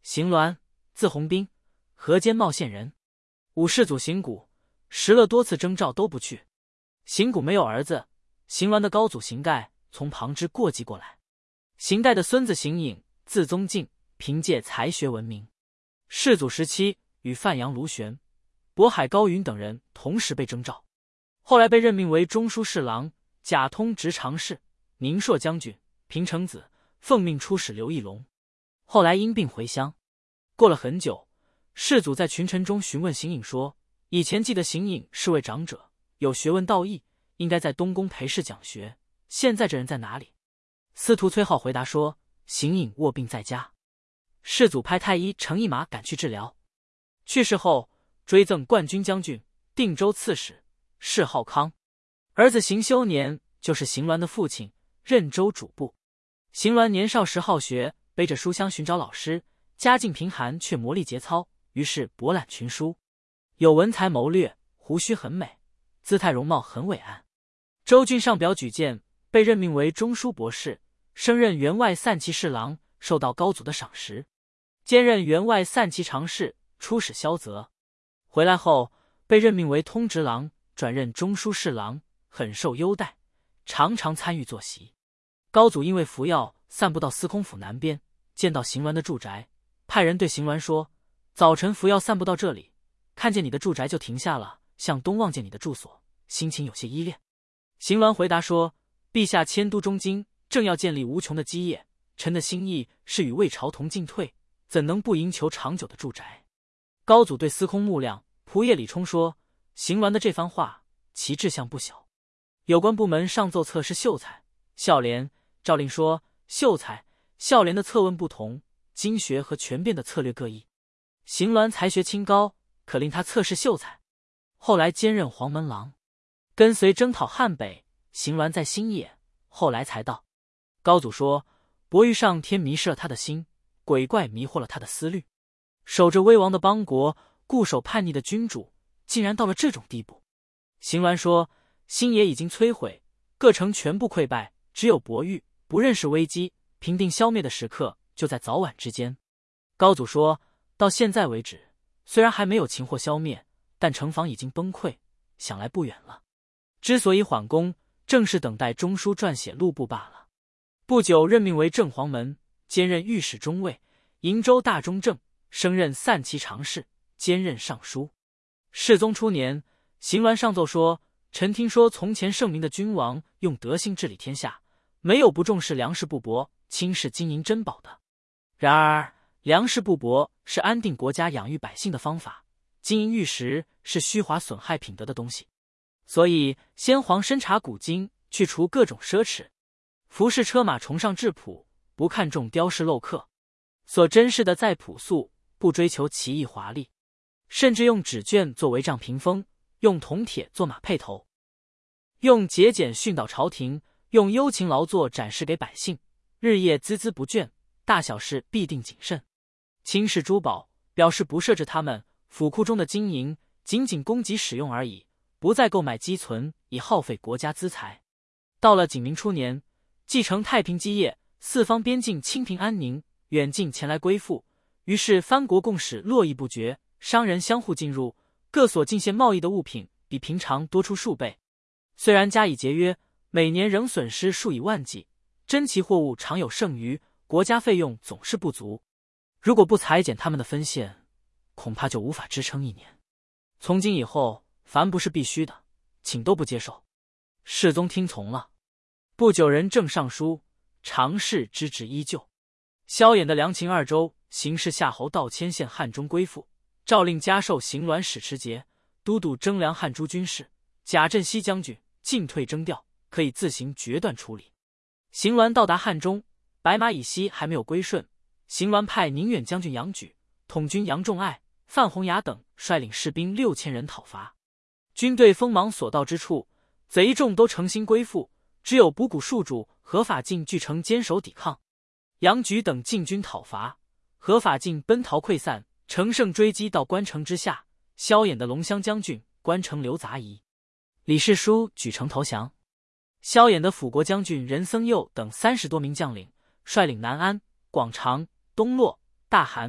邢鸾，字弘宾，河间茂县人。五世祖邢谷，时了多次征召都不去。邢谷没有儿子，邢鸾的高祖邢盖从旁支过继过来。邢盖的孙子邢颖，字宗敬，凭借才学闻名。世祖时期与范阳卢玄、渤海高云等人同时被征召，后来被任命为中书侍郎、假通直常侍、宁朔将军、平城子，奉命出使刘义隆。后来因病回乡。过了很久，世祖在群臣中询问邢颖说，以前记得邢颖是位长者，有学问道义，应该在东宫陪侍讲学，现在这人在哪里？司徒崔浩回答说，邢颖卧病在家。世祖派太医乘一马赶去治疗。去世后追赠冠军将军、定州刺史，谥浩康。儿子邢修年就是邢鸾的父亲，任州主簿。邢鸾年少时好学，背着书箱寻找老师，家境贫寒却魔力节操，于是博览群书，有文才谋略，胡须很美，姿态容貌很伟岸。州郡上表举荐，被任命为中书博士，升任员外散骑侍郎，受到高祖的赏识，兼任员外散骑常侍，出使萧泽。回来后被任命为通直郎，转任中书侍郎，很受优待，常常参与坐席。高祖因为服药散布到司空府南边，见到邢鸾的住宅，派人对邢鸾说，早晨服药散布到这里，看见你的住宅就停下了，向东望见你的住所，心情有些依恋。邢鸾回答说，陛下迁都中京，正要建立无穷的基业，臣的心意是与魏朝同进退，怎能不营求长久的住宅？高祖对司空穆亮、仆射李冲说，邢鸾的这番话其志向不小。有关部门上奏册是秀才、孝廉，诏令说，秀才、孝廉的策问不同，经学和权变的策略各异。邢鸾才学清高，可令他测试秀才。后来兼任黄门郎，跟随征讨汉北。邢鸾在新野，后来才到。高祖说，伯玉上天迷失了他的心，鬼怪迷惑了他的思虑，守着威王的邦国，固守叛逆的君主，竟然到了这种地步。邢鸾说，新野已经摧毁，各城全部溃败，只有伯玉不认识危机，平定消灭的时刻就在早晚之间。高祖说，到现在为止，虽然还没有擒获消灭，但城防已经崩溃，想来不远了。之所以缓攻，正是等待中书撰写录部罢了。不久任命为正黄门，兼任御史中尉、瀛州大中正，升任散骑常侍，兼任尚书。世宗初年，邢鸾上奏说，臣听说从前圣明的君王用德性治理天下，没有不重视粮食布帛、轻视金银珍宝的。然而粮食布帛是安定国家养育百姓的方法，金银玉石是虚华损害品德的东西，所以先皇深察古今，去除各种奢侈，服饰车马崇尚质朴，不看重雕饰镂刻，所珍视的再朴素，不追求奇异华丽，甚至用纸卷作帷帐屏风，用铜铁做马辔头，用节俭训导朝廷，用幽勤劳作展示给百姓，日夜孜孜不倦，大小事必定谨慎。轻视珠宝，表示不设置他们，府库中的金银仅仅供给使用而已，不再购买积存，以耗费国家资财。到了景明初年，继承太平基业，四方边境清平安宁，远近前来归附，于是藩国共使络绎不绝，商人相互进入，各所进献贸易的物品比平常多出数倍。虽然加以节约，每年仍损失数以万计，珍奇货物常有剩余，国家费用总是不足。如果不裁减他们的分线，恐怕就无法支撑一年。从今以后，凡不是必须的，请都不接受。世宗听从了。不久任正尚书，常侍之职依旧。萧衍的梁秦二州刑事夏侯道迁县汉中归附，诏令加授邢鸾使持节，都督征粮汉诸军事。贾振西将军进退征调，可以自行决断处理。邢鸾到达汉中，白马以西还没有归顺，邢鸾派宁远将军杨举、统军杨仲爱、范弘雅等率领士兵6000人讨伐。军队锋芒所到之处，贼众都诚心归附，只有卜谷戍主何法进据城坚守抵抗。杨举等进军讨伐，何法进奔逃溃散，乘胜追击到关城之下。萧衍的龙骧将军关城刘杂夷、李世书举城投降。萧衍的辅国将军任僧佑等30多名将领率领南安、广长、东洛、大韩、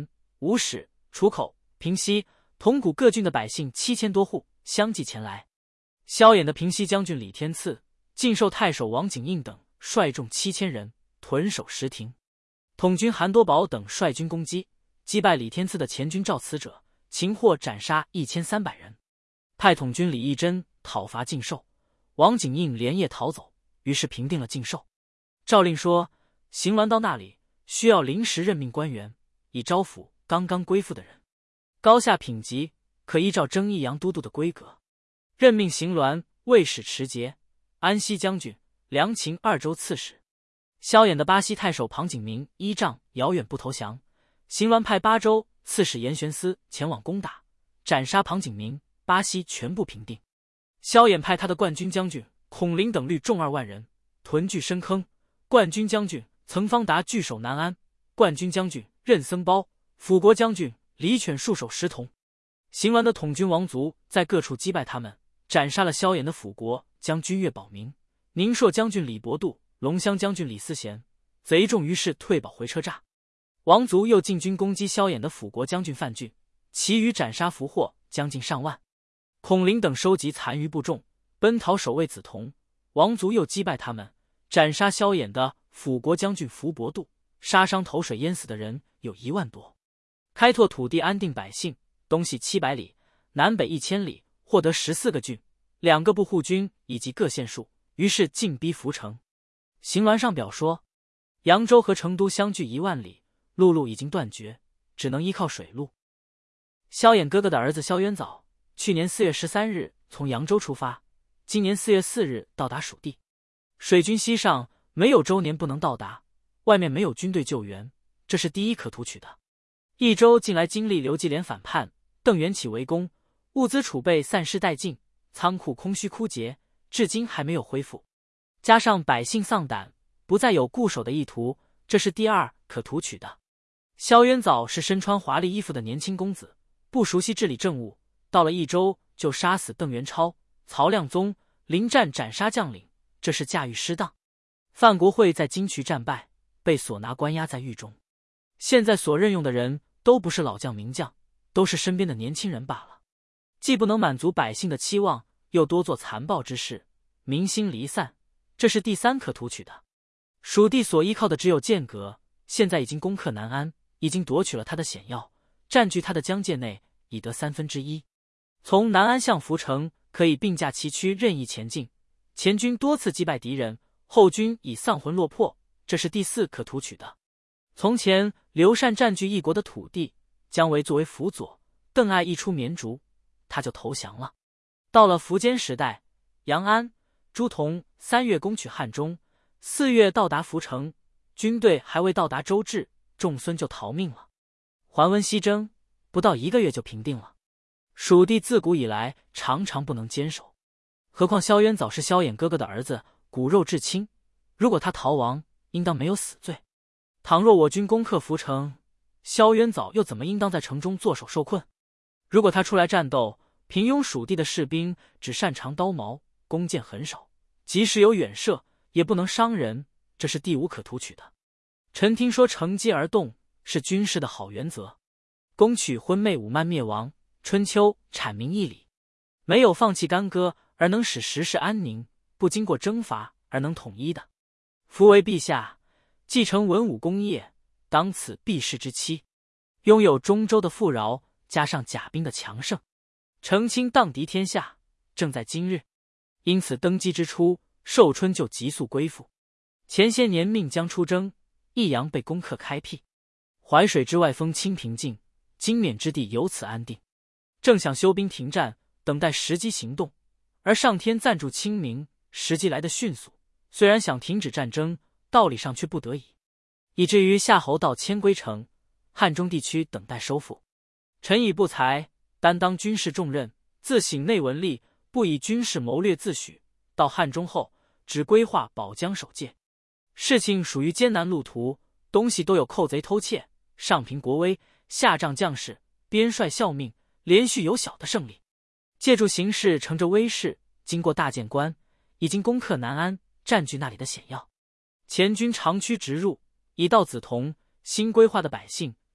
吴使、楚口、平西、铜鼓各郡的百姓7000多户相继前来。萧衍的平西将军李天赐、晋寿太守王景应等率众7000人屯守石亭。统军韩多宝等率军攻击，击败李天赐的前军赵慈者，擒获斩杀1300人。派统军李义珍讨伐晋寿，王景应连夜逃走，于是平定了晋寿。诏令说，行辕到那里需要临时任命官员，以招抚刚刚归附的人，高下品级可依照征益阳都督的规格。任命行辕卫使持节、安西将军、梁秦2州刺史。萧衍的巴西太守庞景明依仗遥远不投降，行辕派8州刺史严玄思前往攻打，斩杀庞景明，巴西全部平定。萧衍派他的冠军将军孔林等率众2万人屯据深坑，冠军将军曾方达据守南安，冠军将军任僧包、辅国将军李犬戍守石同。行辕的统军王族在各处击败他们，斩杀了萧衍的辅国将军岳保明、宁朔将军李伯度、龙骧将军李思贤，贼众于是退保回车栅。王族又进军攻击萧衍的辅国将军范俊，其余斩杀俘获将近上万。孔林等收集残余部众，奔逃守卫梓潼，王族又击败他们，斩杀萧衍的辅国将军伏伯度，杀伤投水淹死的人有1万多。开拓土地，安定百姓，东西700里，南北1000里，获得14个郡，2个部护军以及各县数，于是进逼涪城。行辕上表说，扬州和成都相距1万里，陆路已经断绝，只能依靠水路。萧衍哥哥的儿子萧渊藻，去年4月13日从扬州出发，今年4月4日到达蜀地。水军西上，没有周年不能到达，外面没有军队救援，这是第一可图取的。益州近来经历刘季连反叛、邓元起围攻，物资储备散失殆尽，仓库空虚枯竭，至今还没有恢复。加上百姓丧胆，不再有固守的意图，这是第二可图取的。萧渊藻是身穿华丽衣服的年轻公子，不熟悉治理政务，到了益州就杀死邓元超、曹亮宗，临战斩杀将领，这是驾驭失当。范国会在金渠战败，被所拿关押在狱中。现在所任用的人都不是老将名将，都是身边的年轻人罢了。既不能满足百姓的期望，又多做残暴之事，民心离散，这是第三可图取的。蜀地所依靠的只有剑阁，现在已经攻克南安，已经夺取了他的险要，占据他的疆界内已得1/3。从南安向涪城可以并驾齐驱，任意前进。前军多次击败敌人，后军已丧魂落魄，这是第四可图取的。从前刘禅占据一国的土地，姜维作为辅佐，邓艾一出绵竹，他就投降了。到了苻坚时代，杨安、朱仝3月攻取汉中，4月到达涪城，军队还未到达周至，仲孙就逃命了。桓温西征，不到1个月就平定了。蜀地自古以来常常不能坚守，何况萧渊藻是萧衍哥哥的儿子，骨肉至亲，如果他逃亡，应当没有死罪。倘若我军攻克涪城，萧渊藻又怎么应当在城中坐守受困？如果他出来战斗，平庸蜀地的士兵只擅长刀矛，弓箭很少，即使有远射，也不能伤人，这是第五可图取的。臣听说乘机而动是军事的好原则，攻取昏昧武慢灭亡，春秋阐明义理，没有放弃干戈而能使时势安宁，不经过征伐而能统一的。夫为陛下继承文武功业，当此避世之期，拥有中州的富饶，加上甲兵的强盛，成卿荡涤天下，正在今日。因此登基之初，寿春就急速归附。前些年命将出征，益阳被攻克开辟，淮水之外风清平静，荆勉之地由此安定。正想休兵停战，等待时机行动，而上天暂助清明，时机来得迅速，虽然想停止战争，道理上却不得已，以至于夏侯到迁归城，汉中地区等待收复。臣以不才，担当军事重任，自省内文吏，不以军事谋略自诩。到汉中后，只规划保疆守界。事情属于艰难路途，东西都有寇贼偷窃，上凭国威，下仗将士，边帅效命，连续有小的胜利。借助形势，乘着威势，经过大建关，已经攻克南安，占据那里的险要。前军长驱直入，已到梓潼，新规划的百姓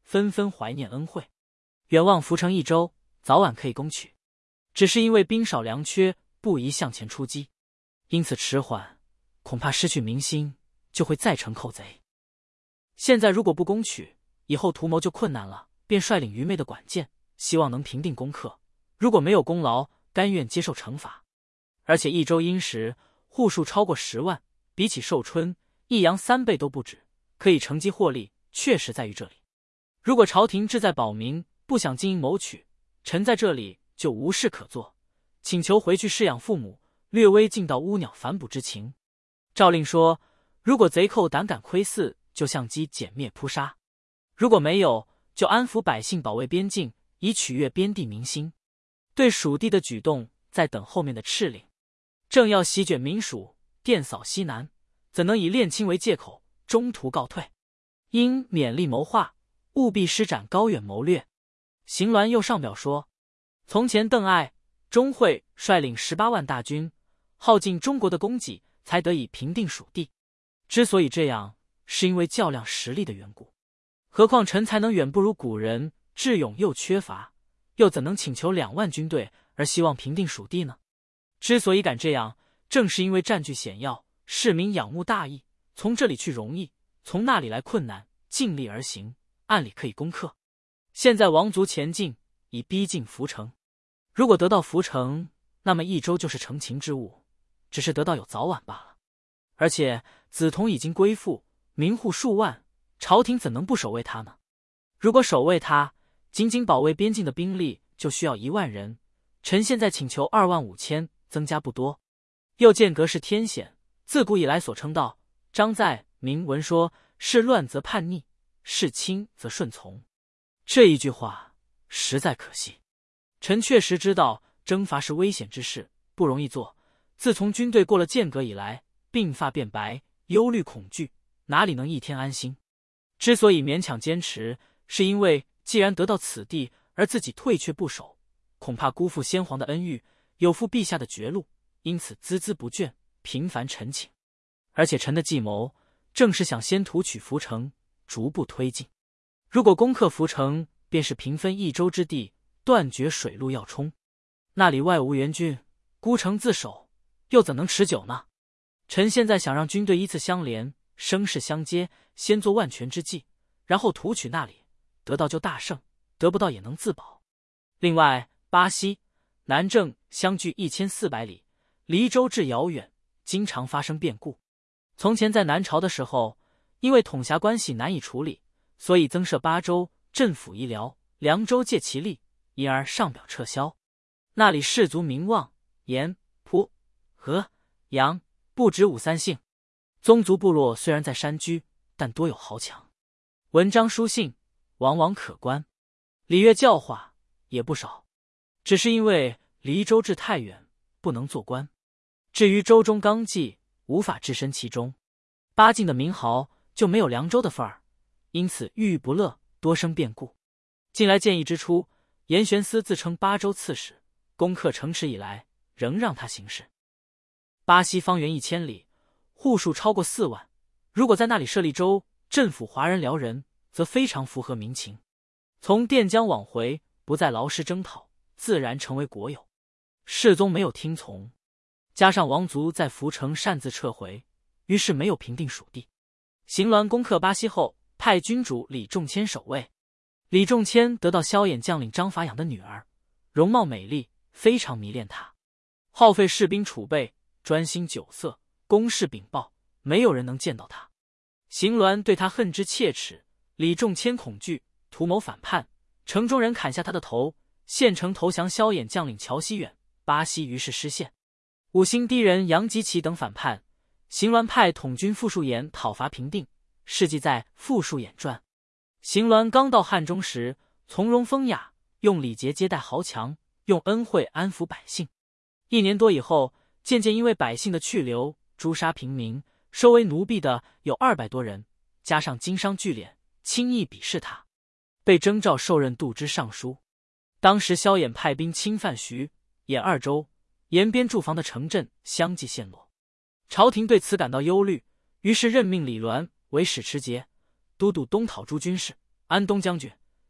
纷纷怀念恩惠，远望涪城一州早晚可以攻取，只是因为兵少粮缺，不宜向前出击，因此迟缓，恐怕失去民心，就会再成寇贼。现在如果不攻取，以后图谋就困难了，便率领愚昧的管谏，希望能平定攻克。如果没有功劳，甘愿接受惩罚。而且益州殷实，户数超过10万，比起寿春、益阳3倍都不止，可以乘机获利，确实在于这里。如果朝廷志在保民，不想经营谋取，臣在这里就无事可做，请求回去侍养父母，略微尽到乌鸟反哺之情。诏令说，如果贼寇胆敢窥伺，就相机歼灭扑杀；如果没有，就安抚百姓，保卫边境，以取悦边地民心。对蜀地的举动，在等后面的敕令。正要席卷民蜀，电扫西南，怎能以恋亲为借口，中途告退？应勉力谋划，务必施展高远谋略。邢鸾又上表说，从前邓艾、钟会率领18万大军，耗尽中国的供给，才得以平定蜀地。之所以这样，是因为较量实力的缘故。何况臣才能远不如古人，智勇又缺乏，又怎能请求2万军队而希望平定蜀地呢？之所以敢这样，正是因为占据险要，市民仰慕大义，从这里去容易，从那里来困难，尽力而行，按理可以攻克。现在王族前进，已逼近涪城。如果得到涪城，那么益州就是成擒之物，只是得到有早晚罢了。而且梓潼已经归附，民户数万，朝廷怎能不守卫他呢？如果守卫他，仅仅保卫边境的兵力就需要1万人，臣现在请求2万5千，增加不多。又见格是天险，自古以来所称道，章在明文说，是乱则叛逆，是亲则顺从。这一句话实在可惜。臣确实知道征伐是危险之事，不容易做。自从军队过了间隔以来，鬓发变白，忧虑恐惧，哪里能一天安心？之所以勉强坚持，是因为既然得到此地，而自己退却不守，恐怕辜负先皇的恩遇，有负陛下的绝路，因此孜孜不倦，频繁陈请。而且臣的计谋正是想先图取涪城，逐步推进。如果攻克涪城，便是平分益州之地，断绝水路要冲。那里外无援军，孤城自守，又怎能持久呢？臣现在想让军队依次相连，声势相接，先做万全之计，然后图取那里，得到就大胜，得不到也能自保。另外，巴西、南郑相距1400里，离州治遥远，经常发生变故。从前在南朝的时候，因为统辖关系难以处理，所以增设巴州，镇抚医疗，凉州借其力，因而上表撤销。那里士族名望，盐、蒲、和、杨不止5、3姓。宗族部落虽然在山居，但多有豪强。文章书信往往可观，礼乐教化也不少。只是因为离州治太远，不能做官。至于州中纲纪，无法置身其中。巴晋的名豪就没有凉州的份儿，因此郁郁不乐，多生变故。近来建议之初，严玄思自称巴州刺史，攻克城池以来，仍让他行事。巴西方圆1000里，户数超过4万，如果在那里设立州，镇抚华人辽人，则非常符合民情。从垫江往回，不再劳师征讨，自然成为国有。世宗没有听从，加上王族在涪城擅自撤回，于是没有平定蜀地。邢鸾攻克巴西后，派君主李仲谦守卫。李仲谦得到萧衍将领张法养的女儿，容貌美丽，非常迷恋她，耗费士兵储备，专心酒色，公事禀报，没有人能见到他。邢鸾对他恨之切齿，李仲谦恐惧，图谋反叛，城中人砍下他的头，献城投降萧衍将领乔希远，巴西于是失陷。五星低人杨吉奇等反叛，邢鸾派统军傅树衍讨伐平定，事迹在《傅树衍传》。邢鸾刚到汉中时，从容风雅，用礼节接待豪强，用恩惠安抚百姓。1年多以后，渐渐因为百姓的去留，诛杀平民，收为奴婢的有200多人，加上经商聚敛，轻易鄙视他，被征召受任度支尚书。当时萧衍派兵侵犯徐、兖2州，沿边驻防的城镇相继陷落。朝廷对此感到忧虑，于是任命李鸾为使持节，都督东讨诸军事，安东将军，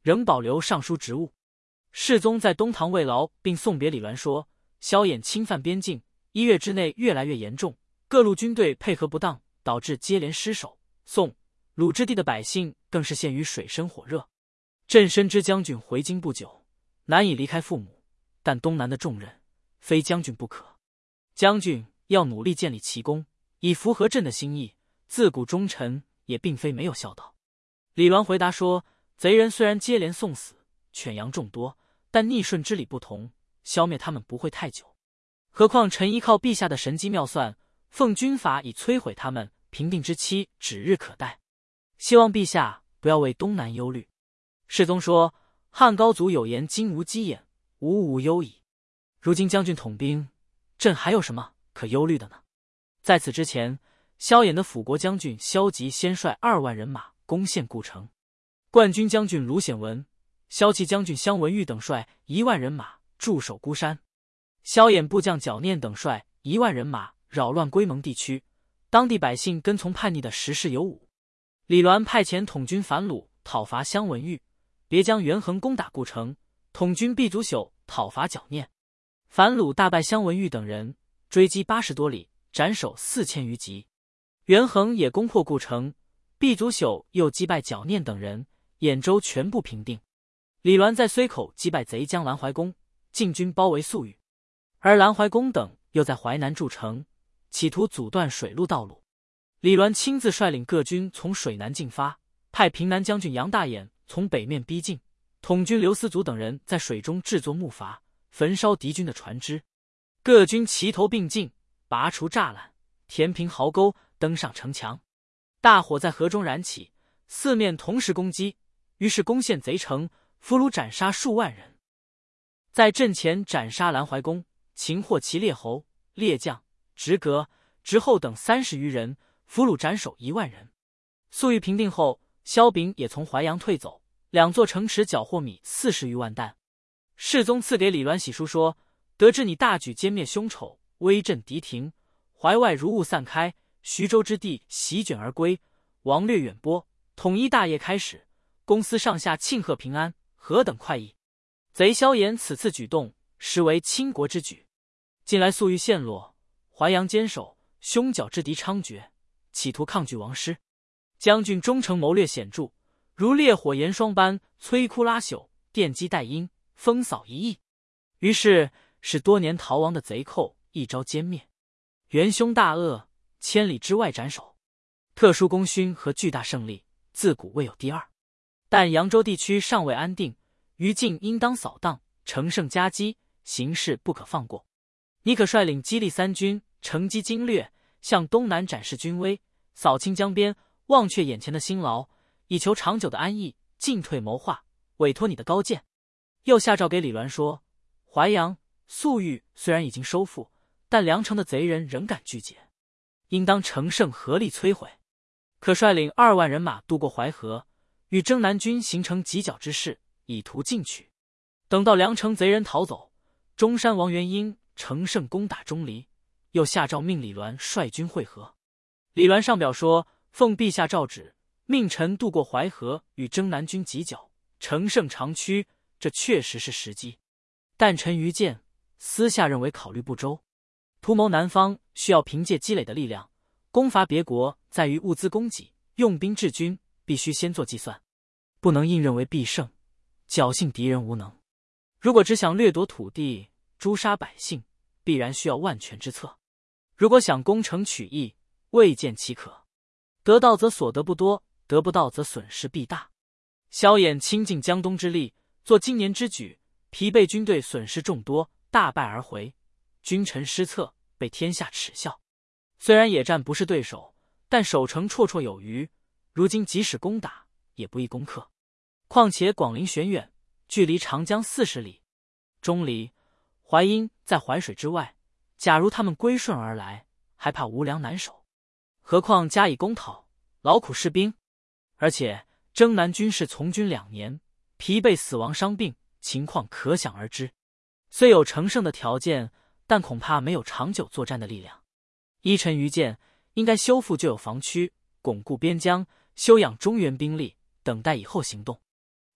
仍保留尚书职务。世宗在东堂慰劳并送别李鸾说，萧衍侵犯边境，1月之内越来越严重，各路军队配合不当，导致接连失守。宋、鲁之地的百姓更是陷于水深火热。朕深知将军回京不久，难以离开父母，但东南的重任非将军不可。将军要努力建立奇功，以符合朕的心意。自古忠臣也并非没有孝道。李鸾回答说，贼人虽然接连送死，犬羊众多，但逆顺之理不同，消灭他们不会太久。何况臣依靠陛下的神机妙算，奉军法以摧毁他们，平定之期指日可待。希望陛下不要为东南忧虑。世宗说，汉高祖有言，今无鸡眼，吾无忧矣。如今将军统兵，朕还有什么可忧虑的呢？在此之前，萧衍的辅国将军萧吉先率2万人马攻陷故城，冠军将军卢显文、骁骑将军襄文玉等率1万人马驻守孤山，萧衍部将矫念等率1万人马扰乱龟蒙地区，当地百姓跟从叛逆的时势有五。李鸾派遣统军樊鲁讨伐襄文玉，别将元衡攻打故城，统军毕祖朽讨伐矫念。樊鲁大败襄文玉等人，追击80多里，斩首4000余级。元衡也攻破故城，毕祖朽又击败矫念等人，兖州全部平定。李鸾在睢口击败贼将兰怀公，进军包围粟裕，而兰怀公等又在淮南筑城，企图阻断水陆道路。李鸾亲自率领各军从水南进发，派平南将军杨大眼从北面逼近，统军刘思祖等人在水中制作木筏，焚烧敌军的船只。各军齐头并进，拔除栅栏，填平壕沟，登上城墙。大火在河中燃起，四面同时攻击，于是攻陷贼城，俘虏斩杀数万人。在阵前斩杀兰怀公，擒获其列侯、列将、直阁、直后等30余人，俘虏斩首1万人。粟裕平定后，萧秉也从淮阳退走，2座城池缴获米40余万担。世宗赐给李鸾喜书说，得知你大举歼灭凶丑，威震敌庭，淮外如雾散开，徐州之地席卷而归，王略远播，统一大业开始，公司上下庆贺平安，何等快意！贼萧衍此次举动，实为倾国之举。近来粟裕陷落，淮阳坚守，凶狡之敌猖獗，企图抗拒王师。将军忠诚谋略显著，如烈火炎霜般摧枯拉朽，电击代阴，风扫一役。于是使多年逃亡的贼寇一朝歼灭，元凶大恶，千里之外斩首。特殊功勋和巨大胜利，自古未有第二。但扬州地区尚未安定，于禁应当扫荡，乘胜夹击，形势不可放过。你可率领激励3军，乘机经略，向东南展示军威，扫清江边，忘却眼前的辛劳，以求长久的安逸，进退谋划，委托你的高见。又下诏给李鸾说，淮阳、粟裕虽然已经收复，但梁城的贼人仍敢拒解，应当乘胜合力摧毁。可率领2万人马渡过淮河，与征南军形成犄角之势，以图进取。等到梁城贼人逃走，中山王元婴乘胜攻打钟离，又下诏命李鸾率军会合。李鸾上表说，奉陛下诏旨，命臣渡过淮河，与征南军犄角，乘胜长驱，这确实是时机。但臣愚见，私下认为考虑不周。图谋南方需要凭借积累的力量，攻伐别国在于物资供给，用兵治军必须先做计算，不能硬认为必胜，侥幸敌人无能。如果只想掠夺土地，诛杀百姓，必然需要万全之策。如果想攻城取义，未见其可。得到则所得不多，得不到则损失必大。萧衍倾尽江东之力，做今年之举，疲惫军队损失众多，大败而回，君臣失策，被天下耻笑。虽然野战不是对手，但守城绰绰有余，如今即使攻打，也不易攻克。况且广陵悬远，距离长江40里，钟离、淮阴在淮水之外，假如他们归顺而来，还怕无粮难守。何况加以攻讨，劳苦士兵。而且征南军士从军2年，疲惫死亡伤病，情况可想而知。虽有乘胜的条件，但恐怕没有长久作战的力量。依臣愚见，应该修复旧有防区，巩固边疆，休养中原兵力，等待以后行动。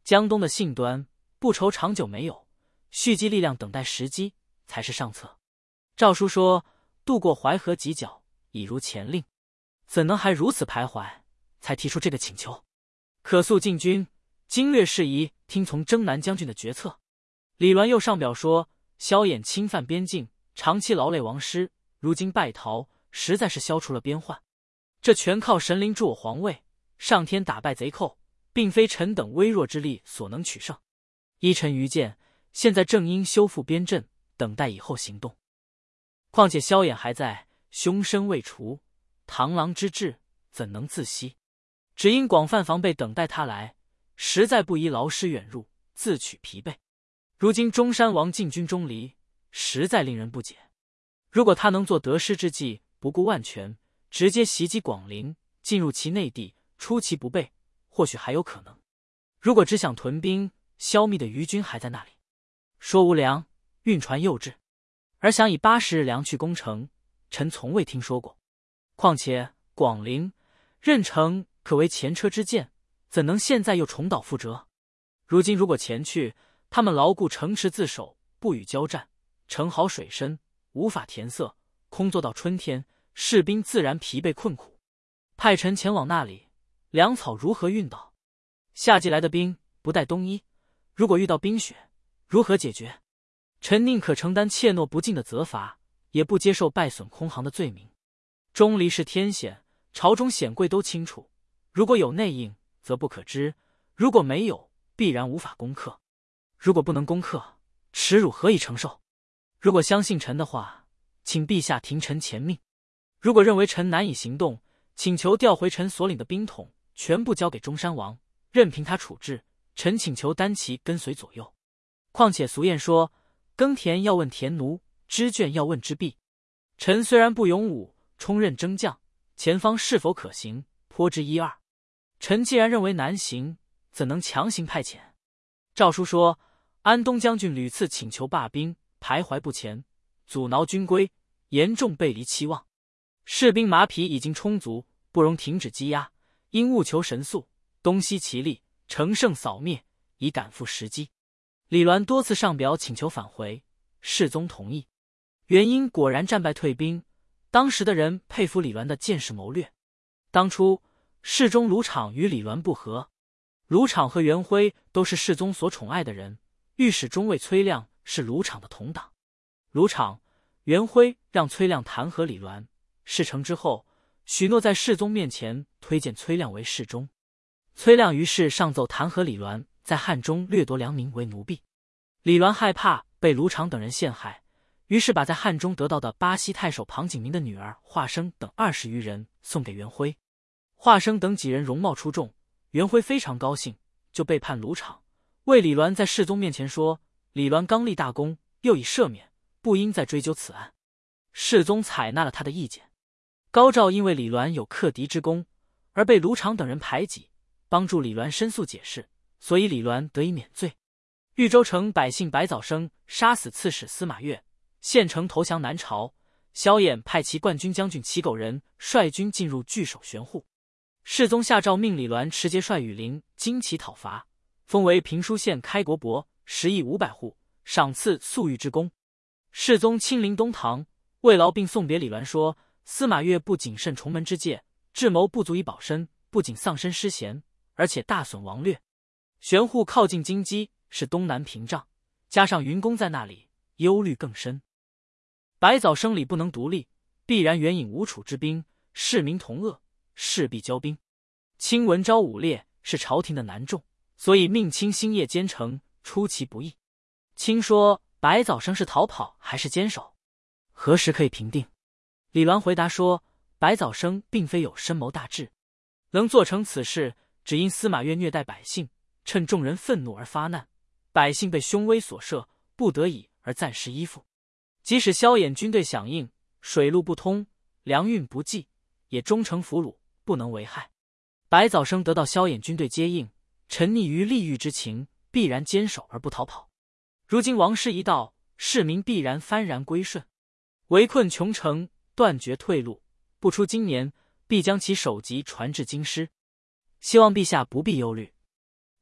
江东的信端不愁长久没有，蓄积力量等待时机才是上策。诏书说渡过淮河几角已如前令，怎能还如此徘徊，才提出这个请求。可速进军，经略事宜听从征南将军的决策。李鸾又上表说，萧衍侵犯边境，长期劳累王师，如今败逃，实在是消除了边患。这全靠神灵助我皇位，上天打败贼寇，并非臣等微弱之力所能取胜。依臣愚见，现在正应修复边镇，等待以后行动。况且萧衍还在，凶身未除，螳螂之志怎能自息？只因广泛防备，等待他来，实在不宜劳师远入，自取疲惫。如今中山王进军钟离，实在令人不解。如果他能做得失之计，不顾万全，直接袭击广陵，进入其内地，出其不备，或许还有可能。如果只想屯兵，消灭的余军还在那里，说无粮，运船又至，而想以80日粮去攻城，臣从未听说过。况且广陵、任城可为前车之鉴，怎能现在又重蹈覆辙？如今如果前去，他们牢固城池自守，不与交战，城壕水深，无法填塞，空坐到春天，士兵自然疲惫困苦。派臣前往那里，粮草如何运到？夏季来的兵不带冬衣，如果遇到冰雪，如何解决？臣宁可承担怯懦不进的责罚，也不接受败损空航的罪名。钟离是天险，朝中显贵都清楚，如果有内应，则不可知；如果没有，必然无法攻克。如果不能攻克，耻辱何以承受？如果相信臣的话，请陛下停臣前命；如果认为臣难以行动，请求调回臣所领的兵统，全部交给中山王，任凭他处置。臣请求单骑跟随左右。况且俗谚说，耕田要问田奴，织卷要问织婢。臣虽然不勇武，充任征将，前方是否可行，颇知一二。臣既然认为难行，怎能强行派遣？诏书说，安东将军屡次请求罢兵，徘徊不前，阻挠军规，严重背离期望。士兵马匹已经充足，不容停止积压，应务求神速，东西齐力，乘胜扫灭，以赶赴时机。李鸾多次上表请求返回，世宗同意。原因果然战败退兵，当时的人佩服李鸾的见识谋略。当初世宗卢昶与李鸾不和，卢昶和元辉都是世宗所宠爱的人，御史中尉崔亮是卢昶的同党。卢昶、元辉让崔亮弹劾李鸾，事成之后，许诺在世宗面前推荐崔亮为世宗。崔亮于是上奏弹劾李鸾在汉中掠夺良民为奴婢。李鸾害怕被卢昶等人陷害，于是把在汉中得到的巴西太守庞景明的女儿华生等20余人送给元辉。华生等几人容貌出众，元辉非常高兴，就背叛卢昶，为李鸾在世宗面前说，李鸾刚立大功，又已赦免，不应再追究此案。世宗采纳了他的意见。高照因为李鸾有克敌之功，而被卢昶等人排挤，帮助李鸾申诉解释，所以李鸾得以免罪。豫州城百姓白早生杀死刺史司马越，献城投降南朝。萧衍派其冠军将军齐苟人率军进入据守玄户。世宗下诏命李鸾持节帅羽林旌旗讨伐，封为平舒县开国伯，10亿500户，赏赐粟裕之功。世宗亲临东堂，慰劳并送别李鸾说，司马越不谨慎重门之戒，智谋不足以保身，不仅丧身失贤，而且大损王略。玄户靠近京畿，是东南屏障，加上云公在那里，忧虑更深。白早生理不能独立，必然援引吴楚之兵，士民同恶，势必交兵。卿文昭武烈是朝廷的难重，所以命卿星夜兼程，出其不意。卿说白早生是逃跑还是坚守？何时可以平定？李鸾回答说，白早生并非有深谋大志，能做成此事，只因司马越虐待百姓，趁众人愤怒而发难，百姓被凶威所慑，不得已而暂时依附。即使萧衍军队响应，水路不通，粮运不济，也终成俘虏，不能为害。白早生得到萧衍军队接应，沉溺于利欲之情，必然坚守而不逃跑。如今王师一到，市民必然幡然归顺。围困穷城，断绝退路，不出今年，必将其首级传至京师。希望陛下不必忧虑。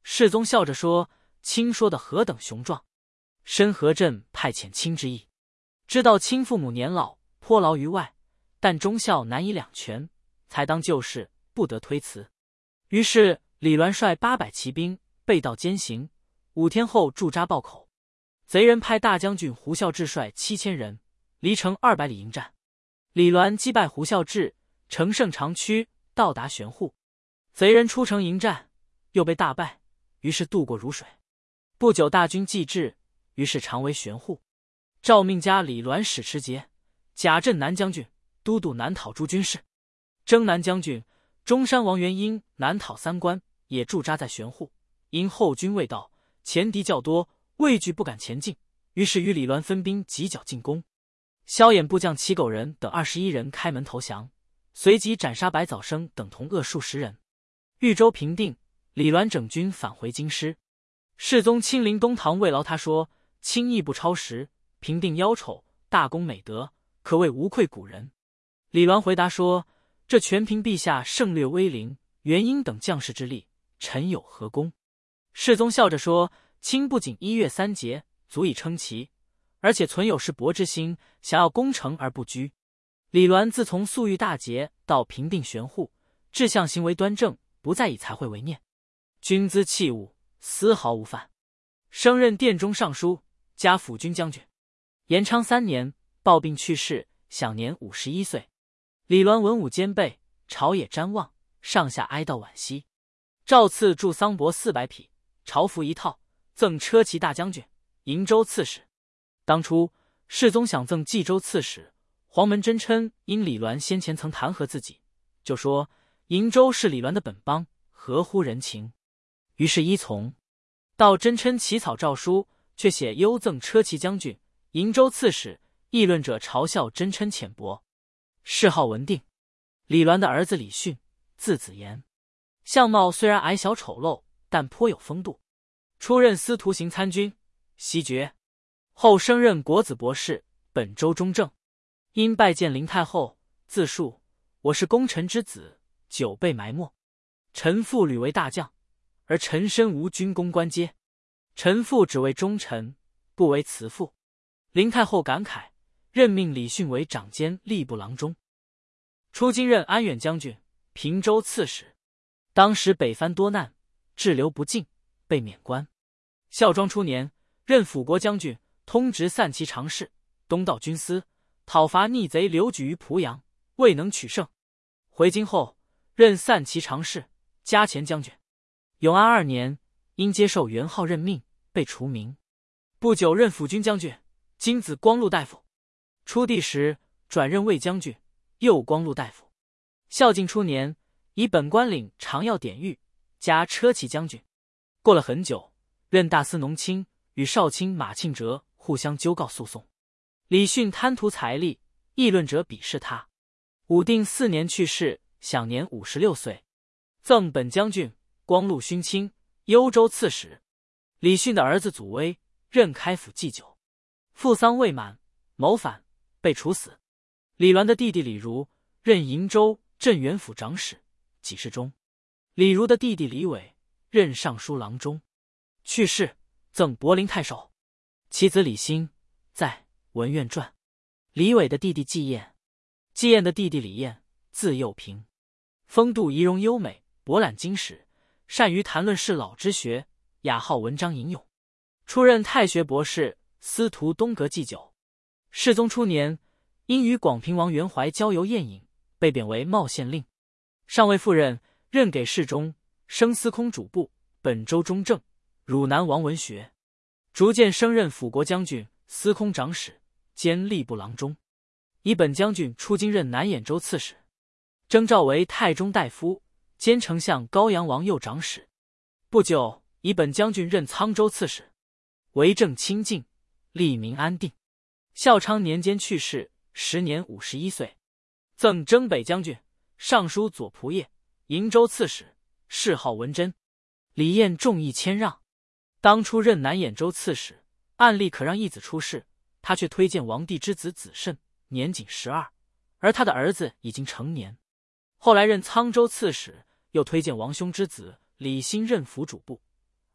世宗笑着说：“卿说的何等雄壮！申何朕派遣卿之意，知道卿父母年老，颇劳于外，但忠孝难以两全，才当就事，不得推辞。”于是李鸾率800骑兵背道兼行，5天后驻扎豹口。贼人派大将军胡孝志率7000人，离城200里迎战。李鸾击败胡孝志，乘胜长驱，到达玄户。贼人出城迎战，又被大败，于是渡过汝水。不久大军既至，于是常为玄户。诏命加李鸾使持节、贾镇南将军、都督南讨诸军事。征南将军中山王元英南讨3关，也驻扎在玄户。因后军未到，前敌较多，畏惧不敢前进，于是与李鸾分兵急剿进攻。萧衍部将齐狗人等21人开门投降，随即斩杀白早生等同恶数10人。豫州平定，李鸾整军返回京师。世宗亲临东堂慰劳他说：“卿义不超时，平定妖丑，大功美德，可谓无愧古人。”李鸾回答说：“这全凭陛下胜略威灵、元英等将士之力，臣有何功？”世宗笑着说：“卿不仅1月3节足以称奇，而且存有识博之心，想要攻城而不居。”李鸾自从粟裕大捷到平定玄户，志向行为端正，不再以才会为念，军资器物丝毫无犯。升任殿中尚书，加辅军将军。延昌3年，暴病去世，享年51岁。李鸾文武兼备，朝野瞻望，上下哀悼惋惜。诏赐铸桑帛400匹，朝服1套，赠车骑大将军、瀛州刺史。当初世宗想赠冀州刺史，黄门真琛因李鸾先前曾弹劾自己，就说瀛州是李鸾的本邦，合乎人情，于是依从。到真琛起草诏书，却写优赠车骑将军、瀛州刺史，议论者嘲笑真琛浅薄。谥号文定。李鸾的儿子李训，字子言，相貌虽然矮小丑陋，但颇有风度。出任司徒行参军，袭爵，后升任国子博士、本州中正。因拜见灵太后，自述：“我是功臣之子，久被埋没。臣父屡为大将，而臣身无军功官阶。臣父只为忠臣，不为慈父。”灵太后感慨，任命李训为长监吏部郎中。出京任安远将军、平州刺史。当时北藩多难，滞留不进，被免官。孝庄初年，任辅国将军，通直散骑常侍，东道军司，讨伐逆贼刘举于濮阳，未能取胜。回京后，任散骑常侍、加前将军。永安2年，因接受元昊任命，被除名。不久任辅军将军、金子光禄大夫。初帝时，转任卫将军、右光禄大夫。孝敬初年，以本官领常要典狱，加车骑将军。过了很久，任大司农卿，与少卿马庆哲互相纠告诉讼。李训贪图财力，议论者鄙视他。武定4年去世，享年56岁。赠本将军、光禄勋卿、幽州刺史。李训的儿子祖威任开府祭酒，父丧未满，谋反，被处死。李鸾的弟弟李儒任瀛州镇元府长史、给事中。李儒的弟弟李伟任尚书郎中。去世，赠柏林太守。其子李欣在文苑传。李伟的弟弟季彦，季彦的弟弟李彦，字幼平，风度仪容优美，博览经史，善于谈论士老之学，雅好文章吟咏。出任太学博士、司徒东阁祭酒。世宗初年，因与广平王袁怀郊游宴饮，被贬为茂县令。上尉赴任，任给事中，升司空主簿、本州中正、汝南王文学。逐渐升任辅国将军、司空长史兼吏部郎中。以本将军出京任南兖州刺史，征召为太中大夫兼丞相高阳王右长史。不久，以本将军任沧州刺史，为政清静，利民安定。孝昌年间去世，时年51岁。赠征北将军、尚书左仆射、瀛州刺史，谥号文贞。李彦重义谦让，当初任南兖州刺史，按例可让义子出仕，他却推荐王帝之子子慎，年仅12，而他的儿子已经成年。后来任沧州刺史，又推荐王兄之子李欣任府主簿，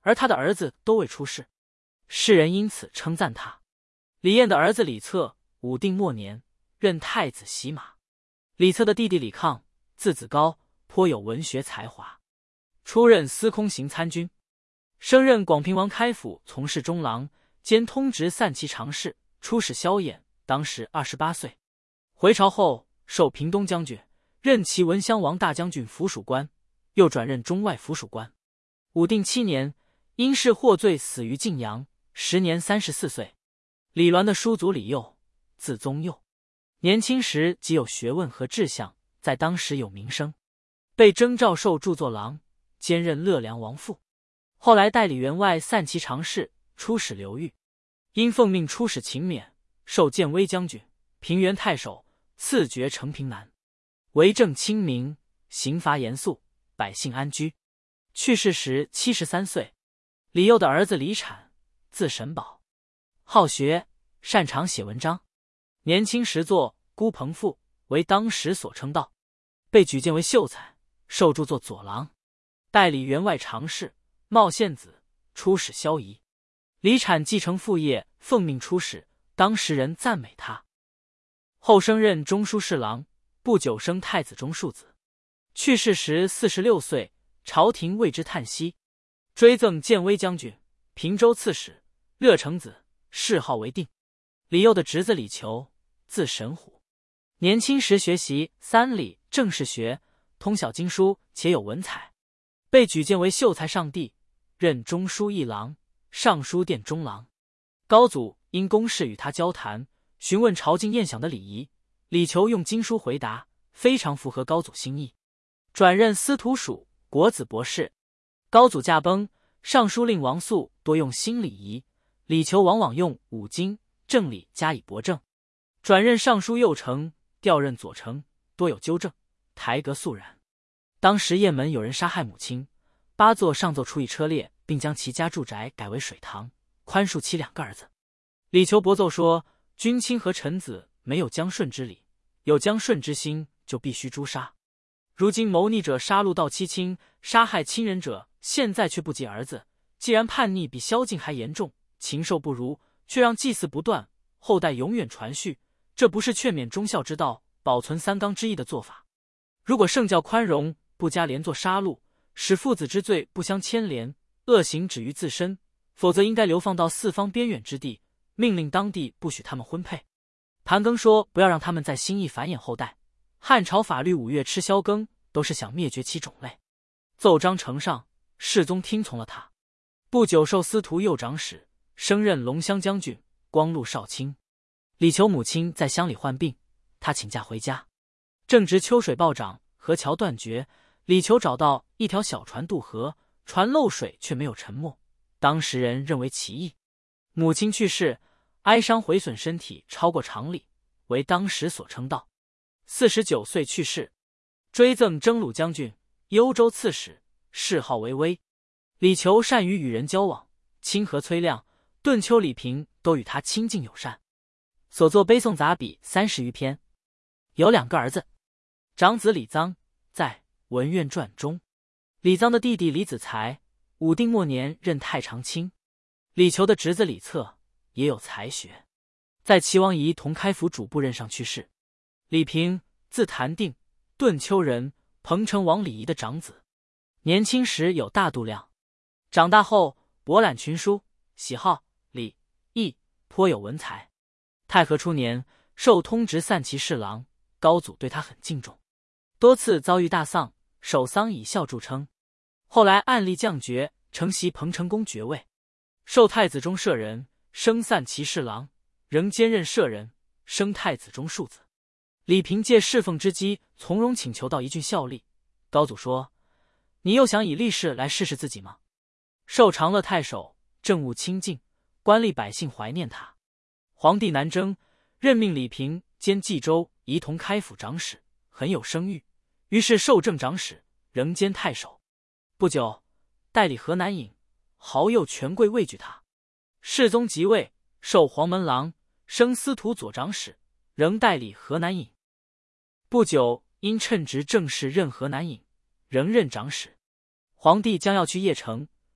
而他的儿子都未出世，世人因此称赞他。李彦的儿子李策，武定末年任太子洗马。李策的弟弟李抗，字子高，颇有文学才华，出任司空行参军，升任广平王开府从事中郎，兼通直散骑常侍，出使萧衍，当时28岁。回朝后授平东将军，任齐文襄王大将军府属官，又转任中外府属官。武定7年，因事获罪死于晋阳，时年34岁。李鸾的叔祖李佑，字宗佑，年轻时极有学问和志向，在当时有名声，被征召授著作郎，兼任乐梁王父。后来代理员外散骑常侍，出使刘豫，因奉命出使秦缅，授建威将军、平原太守，赐爵承平南。为政清明，刑罚严肃，百姓安居。去世时73岁。李佑的儿子李产，字神宝，好学，擅长写文章。年轻时作《孤蓬赋》，为当时所称道，被举荐为秀才，授著作左郎，代理员外常侍，茂县子，出使萧夷。李产继承父业，奉命出使，当时人赞美他。后升任中书侍郎，不久生太子中庶子。去世时46岁，朝廷为之叹息。追赠建威将军、平州刺史、乐成子，谥号为定。李佑的侄子李求，字神虎，年轻时学习三礼政事学，通晓经书，且有文采，被举荐为秀才上帝，任中书议郎、尚书殿中郎。高祖因公事与他交谈，询问朝觐宴享的礼仪，李求用经书回答，非常符合高祖心意，转任司徒署国子博士。高祖驾崩，尚书令王肃多用新礼仪，李求往往用五经正礼加以驳正，转任尚书右丞，调任左丞，多有纠正，台阁肃然。当时雁门有人杀害母亲，八座上奏处以车裂，并将其家住宅改为水塘，宽恕其2个儿子。李求驳奏说，君亲和臣子没有将顺之理，有将顺之心，就必须诛杀。如今谋逆者杀戮到妻亲，杀害亲人者现在却不及儿子，既然叛逆比宵禁还严重，禽兽不如，却让祭祀不断，后代永远传续，这不是劝勉忠孝之道，保存三纲之义的做法。如果圣教宽容，不加连坐杀戮，使父子之罪不相牵连，恶行止于自身，否则应该流放到四方边远之地，命令当地不许他们婚配。盘庚说不要让他们再心意繁衍后代，汉朝法律5月吃宵更，都是想灭绝其种类。奏章呈上，世宗听从了他。不久授司徒右长史，升任龙骧将军、光禄少卿。李求母亲在乡里患病，他请假回家，正值秋水暴涨，河桥断绝，李求找到一条小船渡河，船漏水却没有沉没，当时人认为奇异。母亲去世，哀伤毁损身体超过常理，为当时所称道。49岁去世。追赠征虏将军、幽州刺史，谥号为威。李求善于与人交往，清河崔亮、顿丘李平都与他亲近友善，所作悲颂杂笔30余篇。有2个儿子，长子李臧在《文苑传》中，李臧的弟弟李子才，武定末年任太常卿。李求的侄子李策也有才学，在齐王仪同开府主簿任上去世。李平，字谭定，顿丘人，彭城王李仪的长子，年轻时有大度量，长大后博览群书，喜好礼义，颇有文才。太和初年，授通直散骑侍郎，高祖对他很敬重，多次遭遇大丧，守丧以孝著称。后来暗立降爵，承袭彭城公爵位，授太子中舍人，升散骑侍郎，仍兼任舍人，升太子中庶子。李平借侍奉之机，从容请求到一郡效力。高祖说：“你又想以力士来试试自己吗？”授长乐太守，政务清净，官吏百姓怀念他。皇帝南征，任命李平兼冀州仪同开府长史，很有声誉，于是授正长史，仍兼太守。不久，代理河南尹，豪右权贵畏惧他。世宗即位，授黄门郎，升司徒左长史，仍代理河南尹。不久，因称职政事任河南尹，仍任长史。皇帝将要去邺城，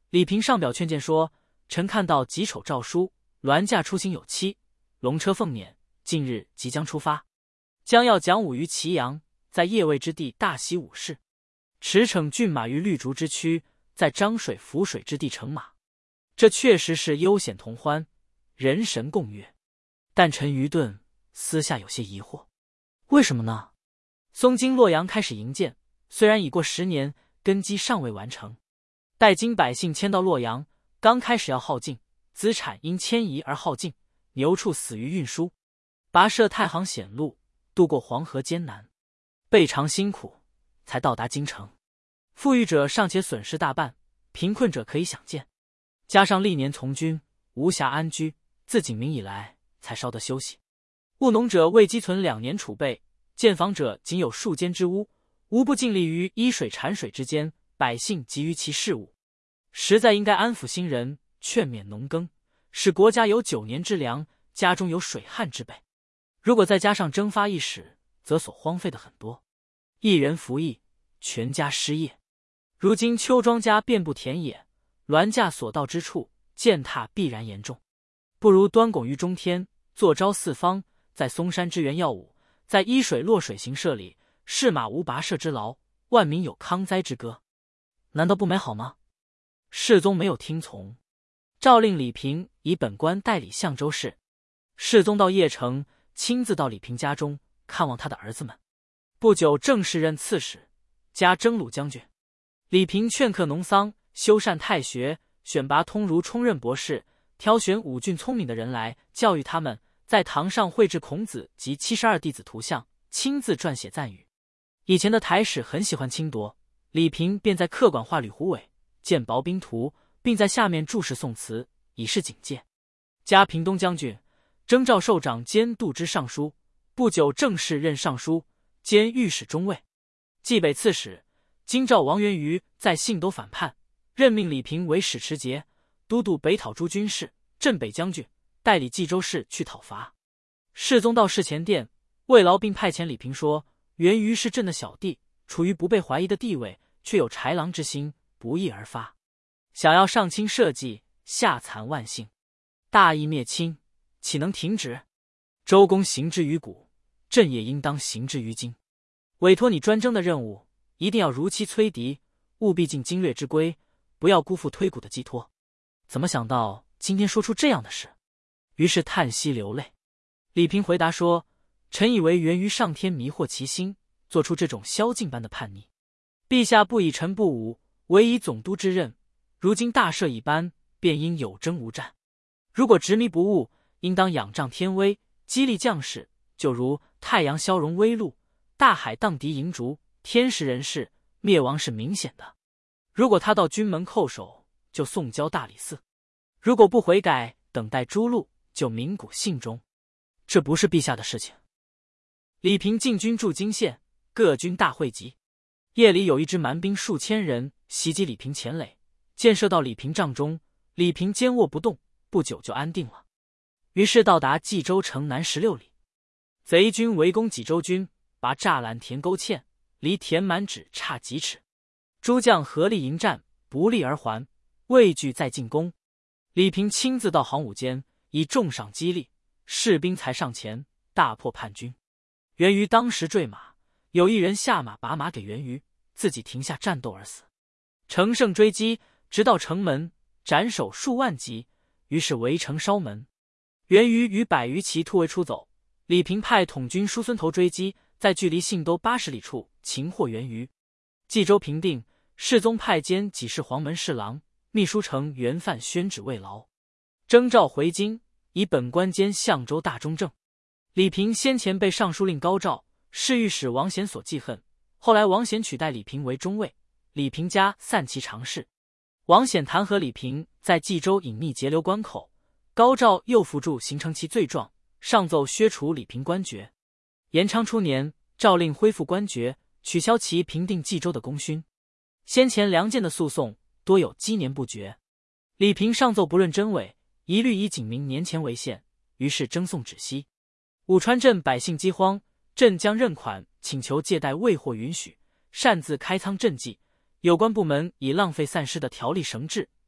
李平上表劝谏说：“臣看到己丑诏书，銮驾出行有期，龙车凤辇，近日即将出发，将要讲武于祁阳，在夜卫之地大习武事，驰骋骏马于绿竹之区，在漳水浮水之地乘马。这确实是悠闲同欢，人神共悦。但臣愚钝，私下有些疑惑。为什么呢？松京洛阳开始营建，虽然已过10年，根基尚未完成。待今百姓迁到洛阳，刚开始要耗尽，资产因迁移而耗尽，牛畜死于运输，跋涉太行险路，渡过黄河艰难，备尝辛苦，才到达京城。富裕者尚且损失大半，贫困者可以想见。加上历年从军，无暇安居，自景明以来才稍得休息。务农者未积存2年储备，建房者仅有数间之屋，无不尽力于衣水产水之间，百姓急于其事务，实在应该安抚新人，劝勉农耕，使国家有9年之粮，家中有水旱之备。如果再加上征发一使，则所荒废的很多，一人服役，全家失业。如今秋庄稼遍布田野，銮驾所到之处，践踏必然严重。不如端拱于中天，坐朝四方，在嵩山之原耀武，在依水落水行社里，士马无跋涉之劳，万民有康灾之歌，难道不美好吗？世宗没有听从，诏令李平以本官代理相州事。世宗到邺城，亲自到李平家中看望他的儿子们。不久正式任刺史，加征虏将军。李平劝课农桑，修缮太学，选拔通儒充任博士，挑选武俊聪明的人来教育他们，在堂上绘制孔子及72弟子图像，亲自撰写赞语。以前的台使很喜欢轻夺，李平便在客馆画吕狐尾，建薄兵图，并在下面注释宋词，以示警戒。加平东将军，征召授长兼度支尚书，不久正式任尚书，兼御史中尉。冀北刺史，京兆王元瑜在信都反叛，任命李平为使持节，都督北讨诸军事，镇北将军，代理冀州事去讨伐。世宗到事前殿，慰劳并派遣李平说：元瑜是朕的小弟，处于不被怀疑的地位，却有豺狼之心，不义而发，想要上清社稷，下残万姓，大义灭亲，岂能停止？周公行之于古，朕也应当行之于今。委托你专征的任务，一定要如期摧敌，务必尽经略之规，不要辜负推古的寄托。怎么想到今天说出这样的事？于是叹息流泪。李平回答说：臣以为源于上天迷惑其心，做出这种宵禁般的叛逆。陛下不以臣不武，唯以总督之任，如今大赦一般，便应有征无战。如果执迷不悟，应当仰仗天威，激励将士，就如太阳消融微露，大海荡涤银烛，天时人事，灭亡是明显的。如果他到军门叩首，就送交大理寺；如果不悔改，等待诛戮，就鸣鼓信中。这不是陛下的事情。李平进军驻京县，各军大汇集。夜里有一支蛮兵数千人袭击李平前垒，箭射到李平帐中，李平坚卧不动，不久就安定了。于是到达冀州城南16里，贼军围攻济州军，拔栅栏填沟堑，离田满只差几尺。诸将合力迎战，不利而还，畏惧再进攻。李平亲自到行伍间，以重赏激励，士兵才上前，大破叛军。元瑜当时坠马，有一人下马拔马给元瑜，自己停下战斗而死。乘胜追击，直到城门，斩首数万级，于是围城烧门。元瑜与100余骑突围出走，李平派统军叔孙头追击，在距离信都80里处擒获元瑜。冀州平定，世宗派兼给事黄门侍郎、秘书丞原范宣旨慰劳，征召回京，以本官兼相州大中正。李平先前被尚书令高照、侍御史王显所记恨，后来王显取代李平为中尉，李平家散骑常侍。王显弹劾李平在冀州隐匿截留关口，高照又扶助形成其罪状，上奏削除李平官爵。延昌初年，诏令恢复官爵，取消其平定冀州的功勋。先前梁建的诉讼多有积年不决，李平上奏不论真伪，一律以景明年前为限，于是争讼止息。武川镇百姓饥荒，镇将任款请求借贷未获允许，擅自开仓赈济，有关部门以浪费散失的条例绳治，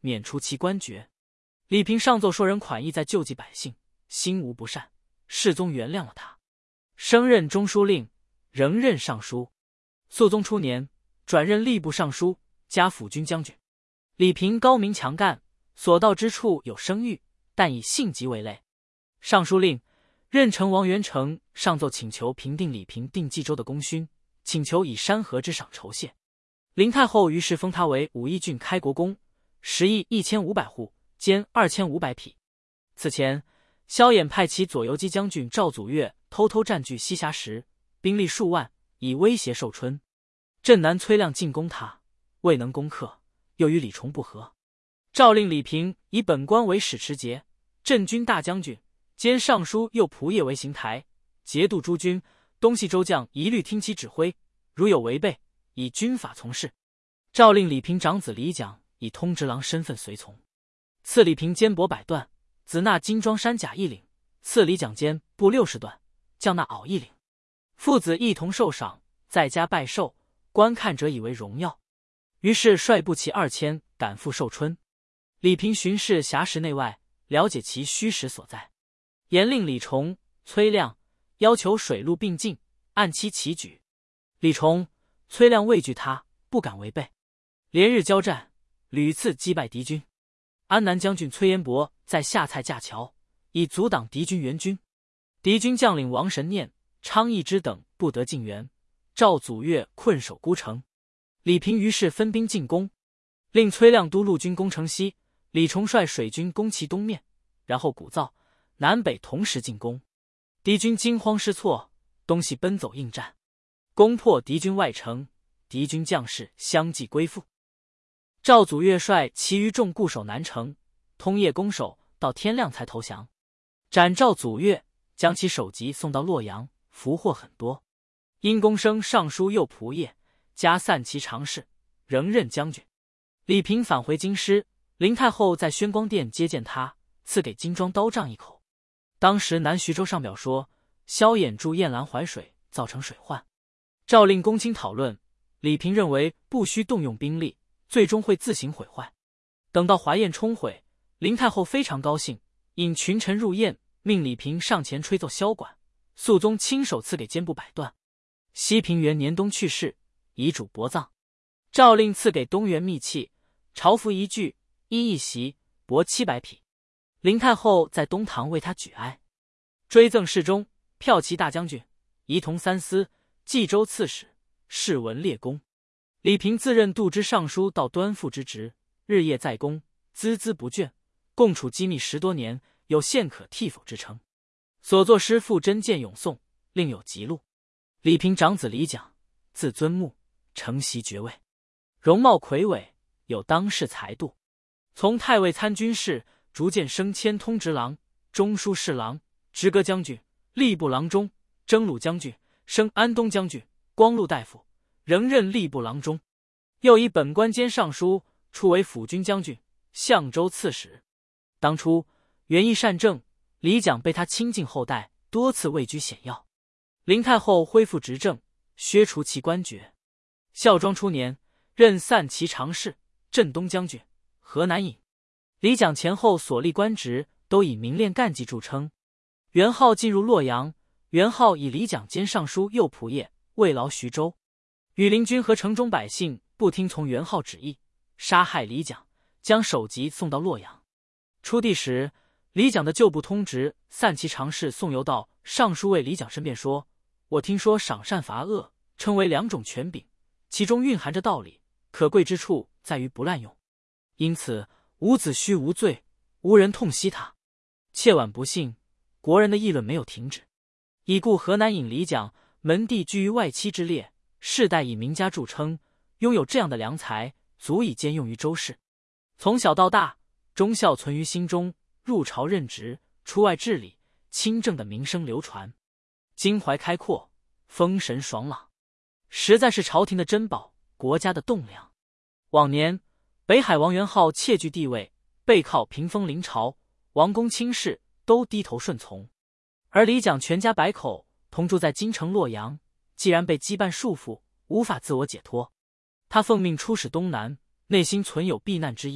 免除其官爵。李平上奏说人款意在救济百姓，心无不善，世宗原谅了他，升任中书令，仍任尚书。肃宗初年，转任吏部尚书，加辅军将军。李平高明强干，所到之处有声誉，但以性急为累。尚书令任城王元成上奏请求平定李平定冀州的功勋，请求以山河之赏酬谢。林太后于是封他为武义郡开国公，食邑1500户，兼2500匹。此前，萧衍派其左游击将军赵祖岳偷偷占据西峡石，兵力数万，以威胁寿春。镇南崔亮进攻他，未能攻克，又与李崇不和。诏令李平以本官为使持节，镇军大将军，兼尚书右仆射为行台，节度诸军，东西州将一律听其指挥，如有违背，以军法从事。诏令李平长子李讲以通直郎身份随从。赐李平肩帛100段，子纳金装山甲1领，赐李讲肩布60段，将纳袄1领。父子一同受赏，在家拜寿，观看者以为荣耀。于是率步骑2000赶赴寿春。李平巡视峡石内外，了解其虚实所在，严令李崇、崔亮要求水陆并进，按期齐举。李崇、崔亮畏惧他，不敢违背，连日交战，屡次击败敌军。安南将军崔延伯在下蔡架桥，以阻挡敌军援军。敌军将领王神念、昌义之等不得进援，赵祖岳困守孤城。李平于是分兵进攻，令崔亮督陆军攻城西，李崇率水军攻其东面，然后鼓噪，南北同时进攻。敌军惊慌失措，东西奔走应战，攻破敌军外城，敌军将士相继归附。赵祖岳率其余众固守南城，通夜攻守，到天亮才投降。斩赵祖岳，将其首级送到洛阳，俘获很多。因公升尚书右仆射，加散骑常侍，仍任将军。李平返回京师，林太后在宣光殿接见他，赐给金装刀杖1口。当时南徐州上表说，萧衍助燕兰淮水，造成水患。诏令公卿讨论，李平认为不需动用兵力，最终会自行毁坏。等到淮堰冲毁，林太后非常高兴，引群臣入宴，命李平上前吹奏箫管。肃宗亲手赐给肩布100段。熙平元年冬去世，遗嘱薄葬。诏令赐给东原密器、朝服1具、衣1袭，帛700匹。林太后在东堂为他举哀，追赠侍中、骠骑大将军、仪同三司、冀州刺史，世闻列功。李平自任度支尚书到端副之职，日夜在宫，孜孜不倦，共处机密10多年，有献可替否之称。所作诗赋真见咏颂，另有辑录。李平长子李讲，字尊穆，承袭爵位，容貌魁伟，有当世才度。从太尉参军事，逐渐升迁通直郎、中书侍郎、直阁将军、吏部郎中、征虏将军，升安东将军、光禄大夫，仍任吏部郎中。又以本官兼尚书，初为辅军将军、相州刺史。当初园艺善政，李讲被他亲近后代，多次位居显要。林太后恢复执政，削除其官爵。孝庄初年，任散骑常侍、镇东将军、河南尹。李讲前后所立官职，都以明练干绩著称。元昊进入洛阳，元昊以李讲兼尚书右仆射，慰劳徐州。羽林军和城中百姓不听从元昊旨意，杀害李讲，将首级送到洛阳。初帝时，李讲的旧部通直散骑常侍宋由道尚书尉李讲申辩说，我听说赏善罚恶称为2种权柄，其中蕴含着道理，可贵之处在于不滥用，因此伍子胥无罪，无人痛惜他。切晚不幸，国人的议论没有停止。已故河南尹李讲门第居于外戚之列，世代以名家著称，拥有这样的良才，足以兼用于州事。从小到大，忠孝存于心中，入朝任职，出外治理，清正的名声流传。襟怀开阔，风神爽朗，实在是朝廷的珍宝，国家的栋梁。往年北海王元昊窃据帝位，背靠屏风临朝，王公卿士都低头顺从。而李讲全家100口同住在京城洛阳，既然被羁绊束缚，无法自我解脱。他奉命出使东南，内心存有避难之意，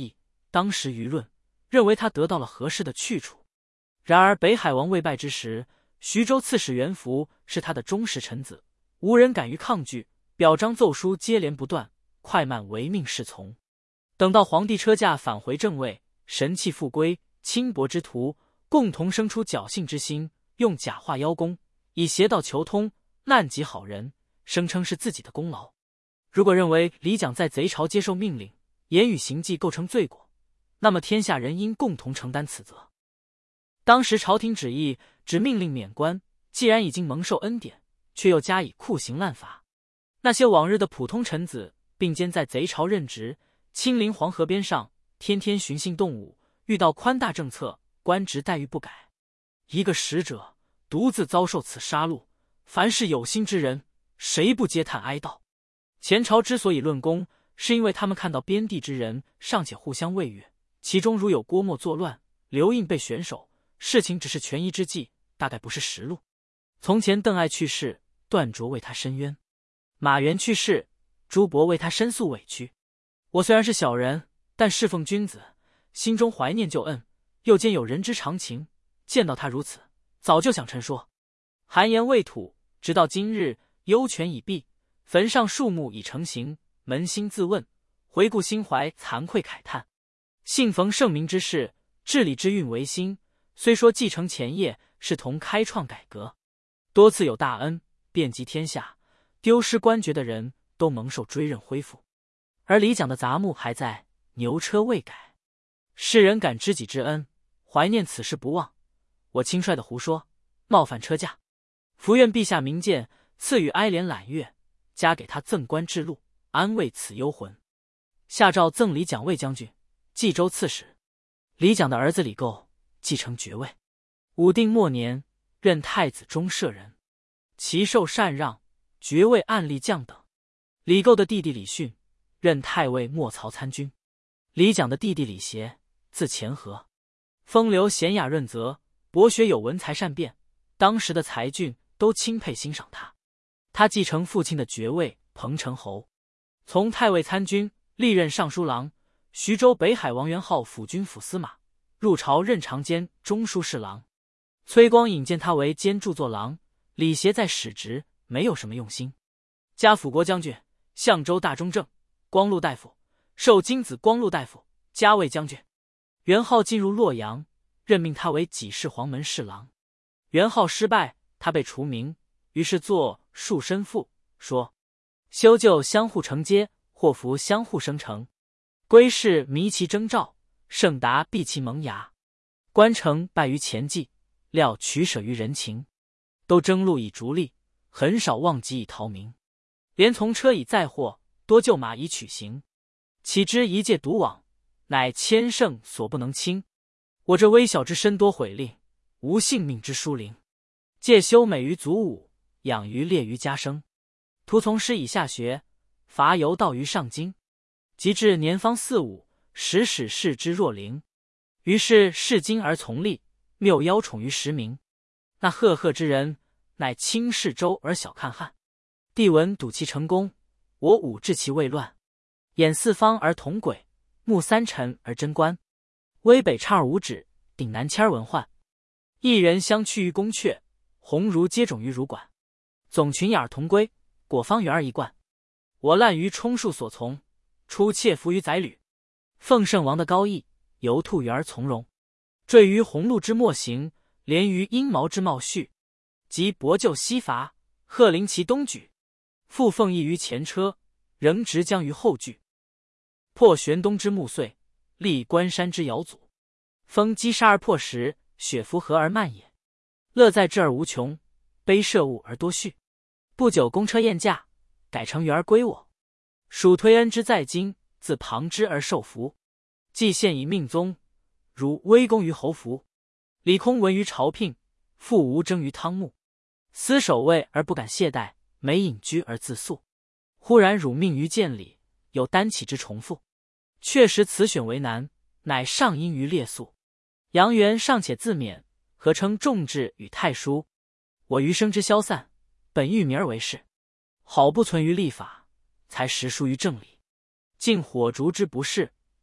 当时舆论认为他得到了合适的去处。然而北海王未败之时，徐州刺史袁福是他的忠实臣子，无人敢于抗拒，表彰奏书接连不断，快慢唯命是从。等到皇帝车驾返回正位，神气复归，轻薄之徒共同生出侥幸之心，用假话邀功，以邪道求通，难及好人，声称是自己的功劳。如果认为李讲在贼巢接受命令，言语行迹构成罪过，那么天下人应共同承担此责。当时朝廷旨意只命令免官，既然已经蒙受恩典，却又加以酷刑滥罚。那些往日的普通臣子并肩在贼巢任职，亲临黄河边上，天天巡幸动武，遇到宽大政策，官职待遇不改。一个使者独自遭受此杀戮，凡是有心之人，谁不嗟叹哀悼？前朝之所以论功，是因为他们看到边地之人尚且互相慰悦，其中如有郭沫作乱，刘胤被选手，事情只是权宜之计，大概不是实录。从前邓艾去世，段卓为他申冤；马援去世，朱伯为他申诉委屈。我虽然是小人，但侍奉君子，心中怀念旧恩，又兼有人之常情，见到他如此，早就想陈说。寒言未吐，直到今日，幽泉已闭，坟上树木已成形，扪心自问，回顾心怀惭愧慨叹。幸逢圣明之士，治理之运维新，虽说继承前业，是同开创改革，多次有大恩，遍及天下，丢失官爵的人都蒙受追认恢复。而李讲的杂木还在，牛车未改。世人感知己之恩，怀念此事不忘，我轻率的胡说，冒犯车驾。伏愿陛下明鉴，赐予哀怜揽月，加给他赠官制禄，安慰此幽魂。下诏赠李讲卫将军，冀州刺史。李讲的儿子李构继承爵位。武定末年，任太子中舍人，其受禅让，爵位按例降等。李构的弟弟李训任太尉末曹参军。李讲的弟弟李协字钱和，风流娴雅润泽，博学有文才善辩，当时的才俊都钦佩欣赏他。他继承父亲的爵位，彭城侯，从太尉参军，历任尚书郎，徐州北海王元昊辅军辅司马，入朝任长监中书侍郎。崔光引荐他为兼著作郎。李协在使职没有什么用心，加辅国将军、相州大中正、光禄大夫，授金子光禄大夫，加卫将军。元昊进入洛阳，任命他为给事黄门侍郎。元昊失败，他被除名，于是作《束身赋》，说：修旧相互承接，祸福相互生成。归士迷其征兆，盛达避其萌芽。关城败于前计，料取舍于人情。都争路以逐利，很少忘己以逃名。连从车以载货，多就马以取行。岂知一介独往，乃千乘所不能轻。我这微小之身多毁令，无性命之疏灵。借修美于祖武，养于烈于家生。徒从师以下学，伐由道于上京。及至年方4-5，时使视之若灵。于是视今而从立，谬邀宠于实名。那赫赫之人，乃轻视周而小看汉。帝闻睹其成功，我武治其未乱。眼四方而同轨，目三辰而贞观。威北畅而无止，顶南迁而文焕。一人相趋于宫阙，鸿儒接踵于儒馆。总群雅而同归，果方圆而一贯。我滥于充数所从，出妾服于宰履。奉圣王的高义，犹兔圆而从容。坠于红露之末行，连于阴毛之茂序。即薄就西伐，贺临其东举。复奉义于前车，仍直将于后拒。破玄东之暮岁，立关山之遥阻。风击沙而破石，雪拂河而漫也。乐在之而无穷，悲涉物而多序。不久公车宴驾，改成圆而归我。属推恩之在今，自旁之而受福。既现以命宗，如威公于侯服。李空闻于朝聘，复无争于汤沐。思守位而不敢懈怠，每隐居而自肃。忽然辱命于见礼，有单起之重复。确实此选为难，乃上因于列肃。杨元尚且自勉，何称众志与太叔？我余生之消散，本欲名而为事，好不存于立法，才实疏于正理。尽火烛之不是，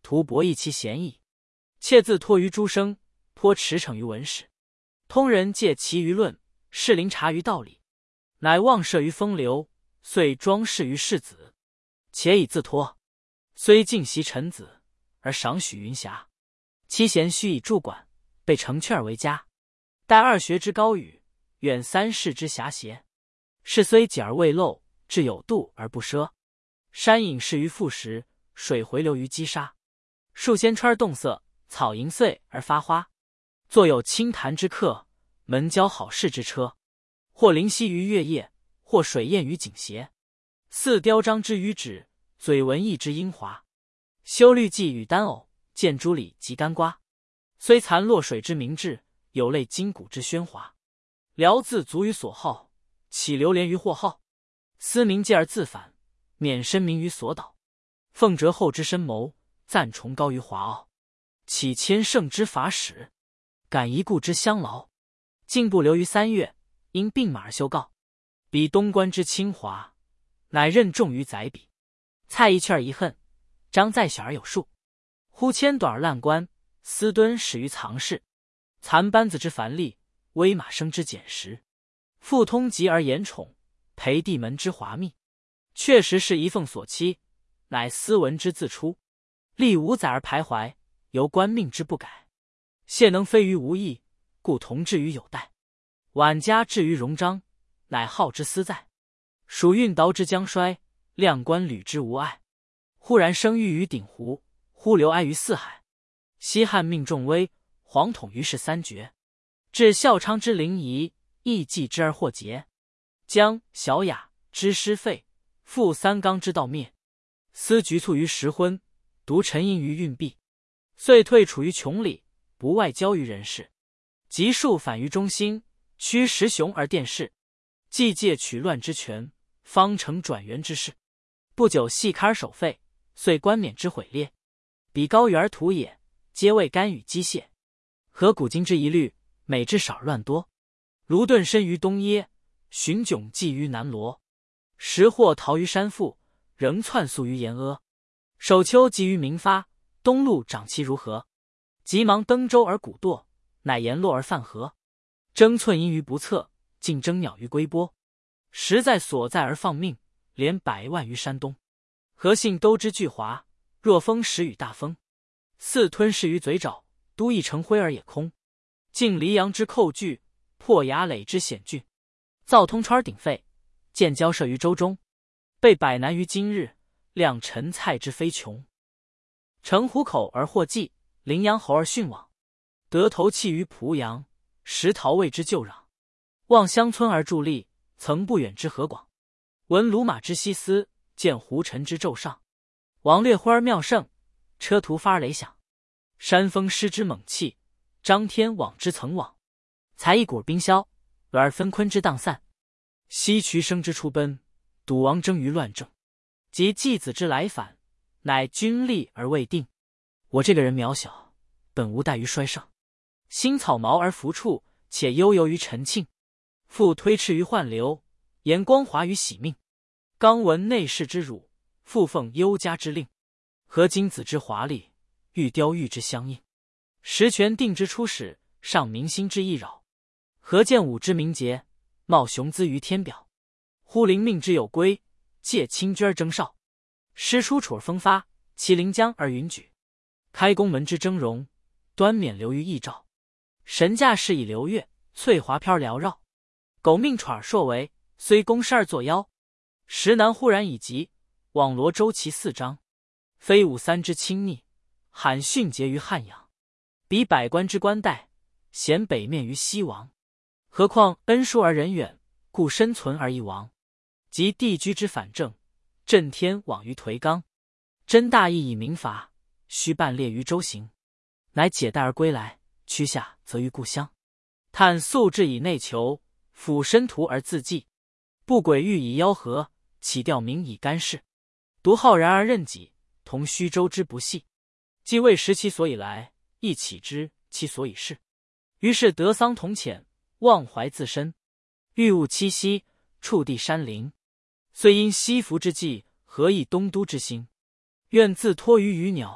图博弈其嫌疑。窃自托于诸生，颇驰骋于文史。通人借其舆论，士林察于道理，乃妄涉于风流，遂装饰于世子。且以自托，虽尽袭臣子，而赏许云霞。妻贤须以助管，被成却而为佳。待二学之高语，远三世之遐邪。事虽己而未漏，志有度而不奢。山隐逝于覆石，水回流于积沙。树鲜川而动色，草盈穗而发花。坐有清谈之客，门交好事之车。或灵犀于月夜，或水艳于景斜。似雕章之于纸，嘴文艺之英华。修律伎与丹偶，见诸理及干瓜。虽残落水之明志，有类筋骨之喧哗。聊自足于所好，岂流连于或好？思明戒而自反，免身民于所导。奉折后之深谋，赞崇高于华傲。岂谦圣之法使，感一顾之相劳。进步留于3月，因病马而休告。比东关之清华，乃任重于宰笔。蔡意趣而遗恨，张在小而有数。忽牵短而滥官，司敦始于藏室。残班子之繁丽，威马生之简实。复通籍而言宠，陪地门之华密。确实是一凤所期，乃斯文之自出。历5载而徘徊，由官命之不改。谢能飞于无益，故同志于有待。晚家至于荣章，乃好之思在。蜀运蹈之将衰，亮官履之无碍。忽然生育于鼎湖，忽流哀于四海。西汉命重威，皇统于是3绝。至孝昌之临沂，亦继之而获节。江小雅之师废，复三纲之道灭。思局促于时昏，独沉吟于运弊。遂退处于穷里，不外交于人世。及数反于中兴，屈时雄而殿势。既借取乱之权，方成转元之势。不久系开而守废，遂冠冕之毁裂。比高于而土也，皆为干与机械。合古今之一律，美之少而乱多。卢顿身于东耶，荀迥寄于南罗。时或逃于山腹，仍窜速于岩阿。首丘集于明发，东陆长其如何？急忙登舟而鼓舵，乃沿落而泛河。争寸阴于不测，竞争鸟于龟波。实在所在而放命，连100万于山东。何幸都之巨华，若风时雨大风。似吞噬于嘴爪，都邑成灰而也空。尽黎阳之寇据，破崖垒之险峻。造通川而鼎沸，建交涉于周中。被百难于今日，量陈蔡之非穷。城虎口而获计，羚羊侯而殉往。得头弃于濮阳，石陶谓之旧壤。望乡村而伫立，曾不远之河广。闻鲁马之西斯，见胡尘之骤上。王略辉而妙胜，车途发而雷响。山峰失之猛气，张天网之曾往。才一鼓而冰消，俄而分昆之荡散。西渠生之出奔，赌王争于乱政。及季子之来反，乃君立而未定。我这个人渺小，本无待于衰盛。新草毛而浮处，且悠游于陈庆。复推斥于宦流，言光华于喜命。刚闻内侍之辱，复奉幽家之令。何金子之华丽，玉雕玉之相应。实权定之初始，上民心之易扰。何见武之名节，冒雄姿于天表。忽灵命之有归，借清居而征少。师出处而风发，其临江而云举。开宫门之峥嵘，端冕流于翼照。神驾是以流月，翠华飘而缭绕。狗命喘而硕为，虽公师而作妖。时南忽然以疾，网罗周齐4章。非武3之亲昵，罕训节于汉阳。比百官之官带，显北面于西王。何况恩殊而人远，故身存而易亡。及地居之反正，震天往于颓纲。真大义以明法，须半列于周行。乃解带而归来，趋下则于故乡。叹素志以内求，俯身图而自济。不轨欲以吆喝，起吊名以干事。独好然而任己，同虚周之不细。既未识其所以来，亦岂知其所以事。于是得丧同潜，忘怀自身。欲物栖息，触地山林。虽因西服之际，何以东都之心？愿自托于鱼鸟，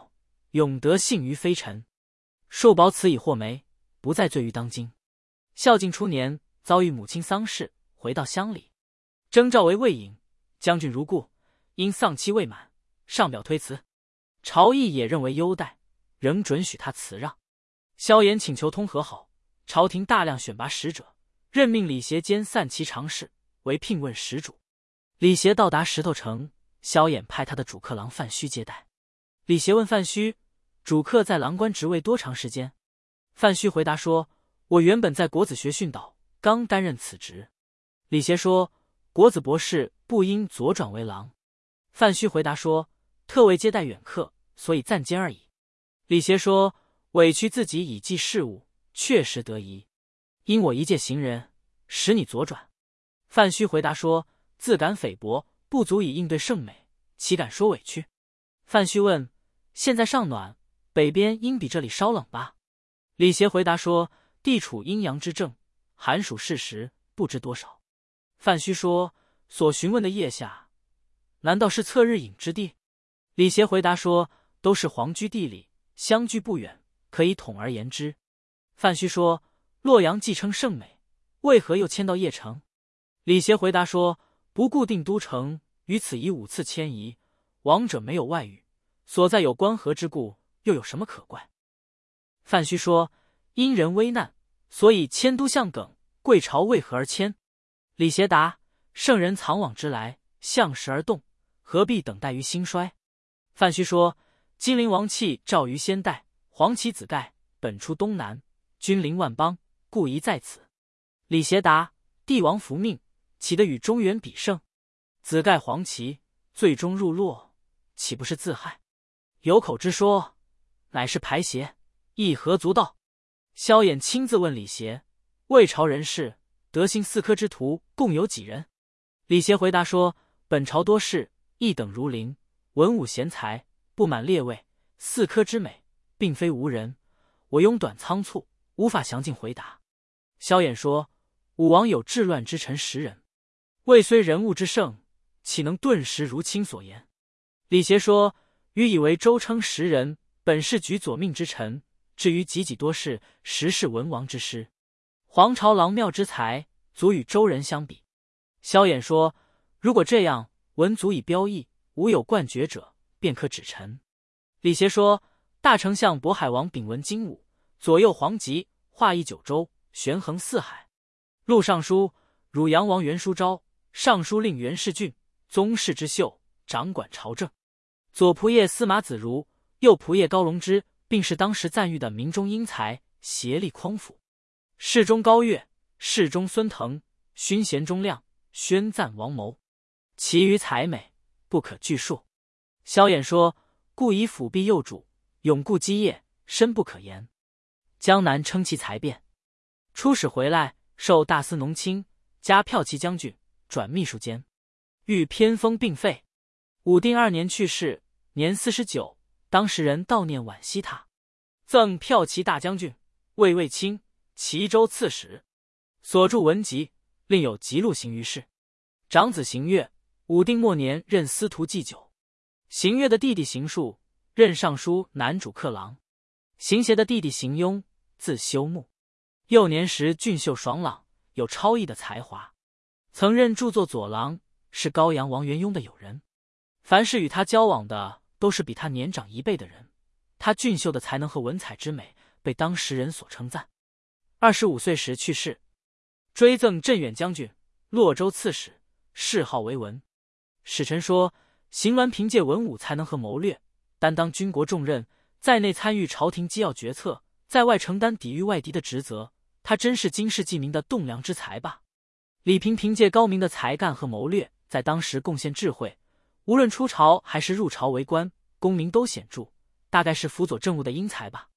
永得幸于非尘。寿保此以获媒，不再罪于当今。孝敬初年，遭遇母亲丧事，回到乡里，征召为魏尹将军如故，因丧期未满，上表推辞。朝议也认为优待，仍准许他辞让。萧衍请求通和好，朝廷大量选拔使者，任命李协兼散骑常侍，为聘问使主。李协到达石头城，萧衍派他的主客郎范须接待。李协问范须，主客在郎官职位多长时间？范须回答说，我原本在国子学训导，刚担任此职。李协说，国子博士不应左转为郎。范须回答说，特为接待远客，所以暂兼而已。李协说，委屈自己以济事务，确实得宜，因我一介行人，使你左转。范须回答说，自感菲薄，不足以应对圣美，岂敢说委屈？范须问，现在尚暖，北边应比这里稍冷吧？李协回答说，地处阴阳之正，寒暑适时，不知多少。范须说，所询问的腋下，难道是侧日影之地？李协回答说，都是皇居地里，相距不远，可以统而言之。范须说，洛阳既称圣美，为何又迁到邺城？李协回答说，不固定都城，于此已5次迁移，亡者没有外语，所在有关河之故，又有什么可怪？范须说，因人危难，所以迁都向耿，贵朝为何而迁？李协答，圣人藏往之来，向时而动，何必等待于兴衰？范须说，金陵王气照于先代，黄旗子盖本出东南，君临万邦，故宜在此。李协答，帝王福命，岂得与中原比胜？子盖黄旗，最终入洛，岂不是自害？有口之说，乃是排邪，亦何足道？萧衍亲自问李协，魏朝人士，德行4科之徒共有几人？李协回答说，本朝多士，一等如林，文武贤才，不满列位，4科之美，并非无人，我庸短仓促，无法详尽回答。萧衍说，武王有治乱之臣10人，魏虽人物之盛，岂能顿时如卿所言？李协说，余以为周称10人，本是举左命之臣，至于己多士，实是文王之师。黄巢郎庙之才，足与周人相比。萧衍说，如果这样，文足以标议，无有冠爵者，便可指臣。李协说，大丞相渤海王秉文精武，左右黄旗，画一9州，悬横4海。录尚书，汝阳王袁叔昭，尚书令袁世俊，宗室之秀，掌管朝政。左仆射司马子如，右仆射高龙之，并是当时赞誉的民中英才，协力匡辅。侍中高岳，侍中孙腾，勋衔中亮，宣赞王谋。其余才美，不可具数。萧衍说，故以辅弼幼主，永固基业，深不可言。江南称其才辩。出使回来，授大司农卿，加骠骑将军，转秘书监。遇偏风病废。武定2年去世，年49，当时人悼念惋惜他。赠骠骑大将军，卫尉卿，齐州刺史。所著文集，另有辑录行于世。长子邢悦，武定末年任司徒祭酒。邢悦的弟弟邢树，任尚书南主客郎。邢协的弟弟邢庸，字修木。幼年时俊秀爽朗，有超逸的才华，曾任著作左郎，是高阳王元雍的友人。凡是与他交往的，都是比他年长1倍的人。他俊秀的才能和文采之美，被当时人所称赞。25岁时去世。追赠镇远将军，洛州刺史，谥号为文。史臣说，邢鸾凭借文武才能和谋略，担当军国重任，在内参与朝廷机要决策，在外承担抵御外敌的职责。他真是经世记名的栋梁之才吧。李平凭借高明的才干和谋略，在当时贡献智慧，无论出朝还是入朝为官，功名都显著，大概是辅佐政务的英才吧。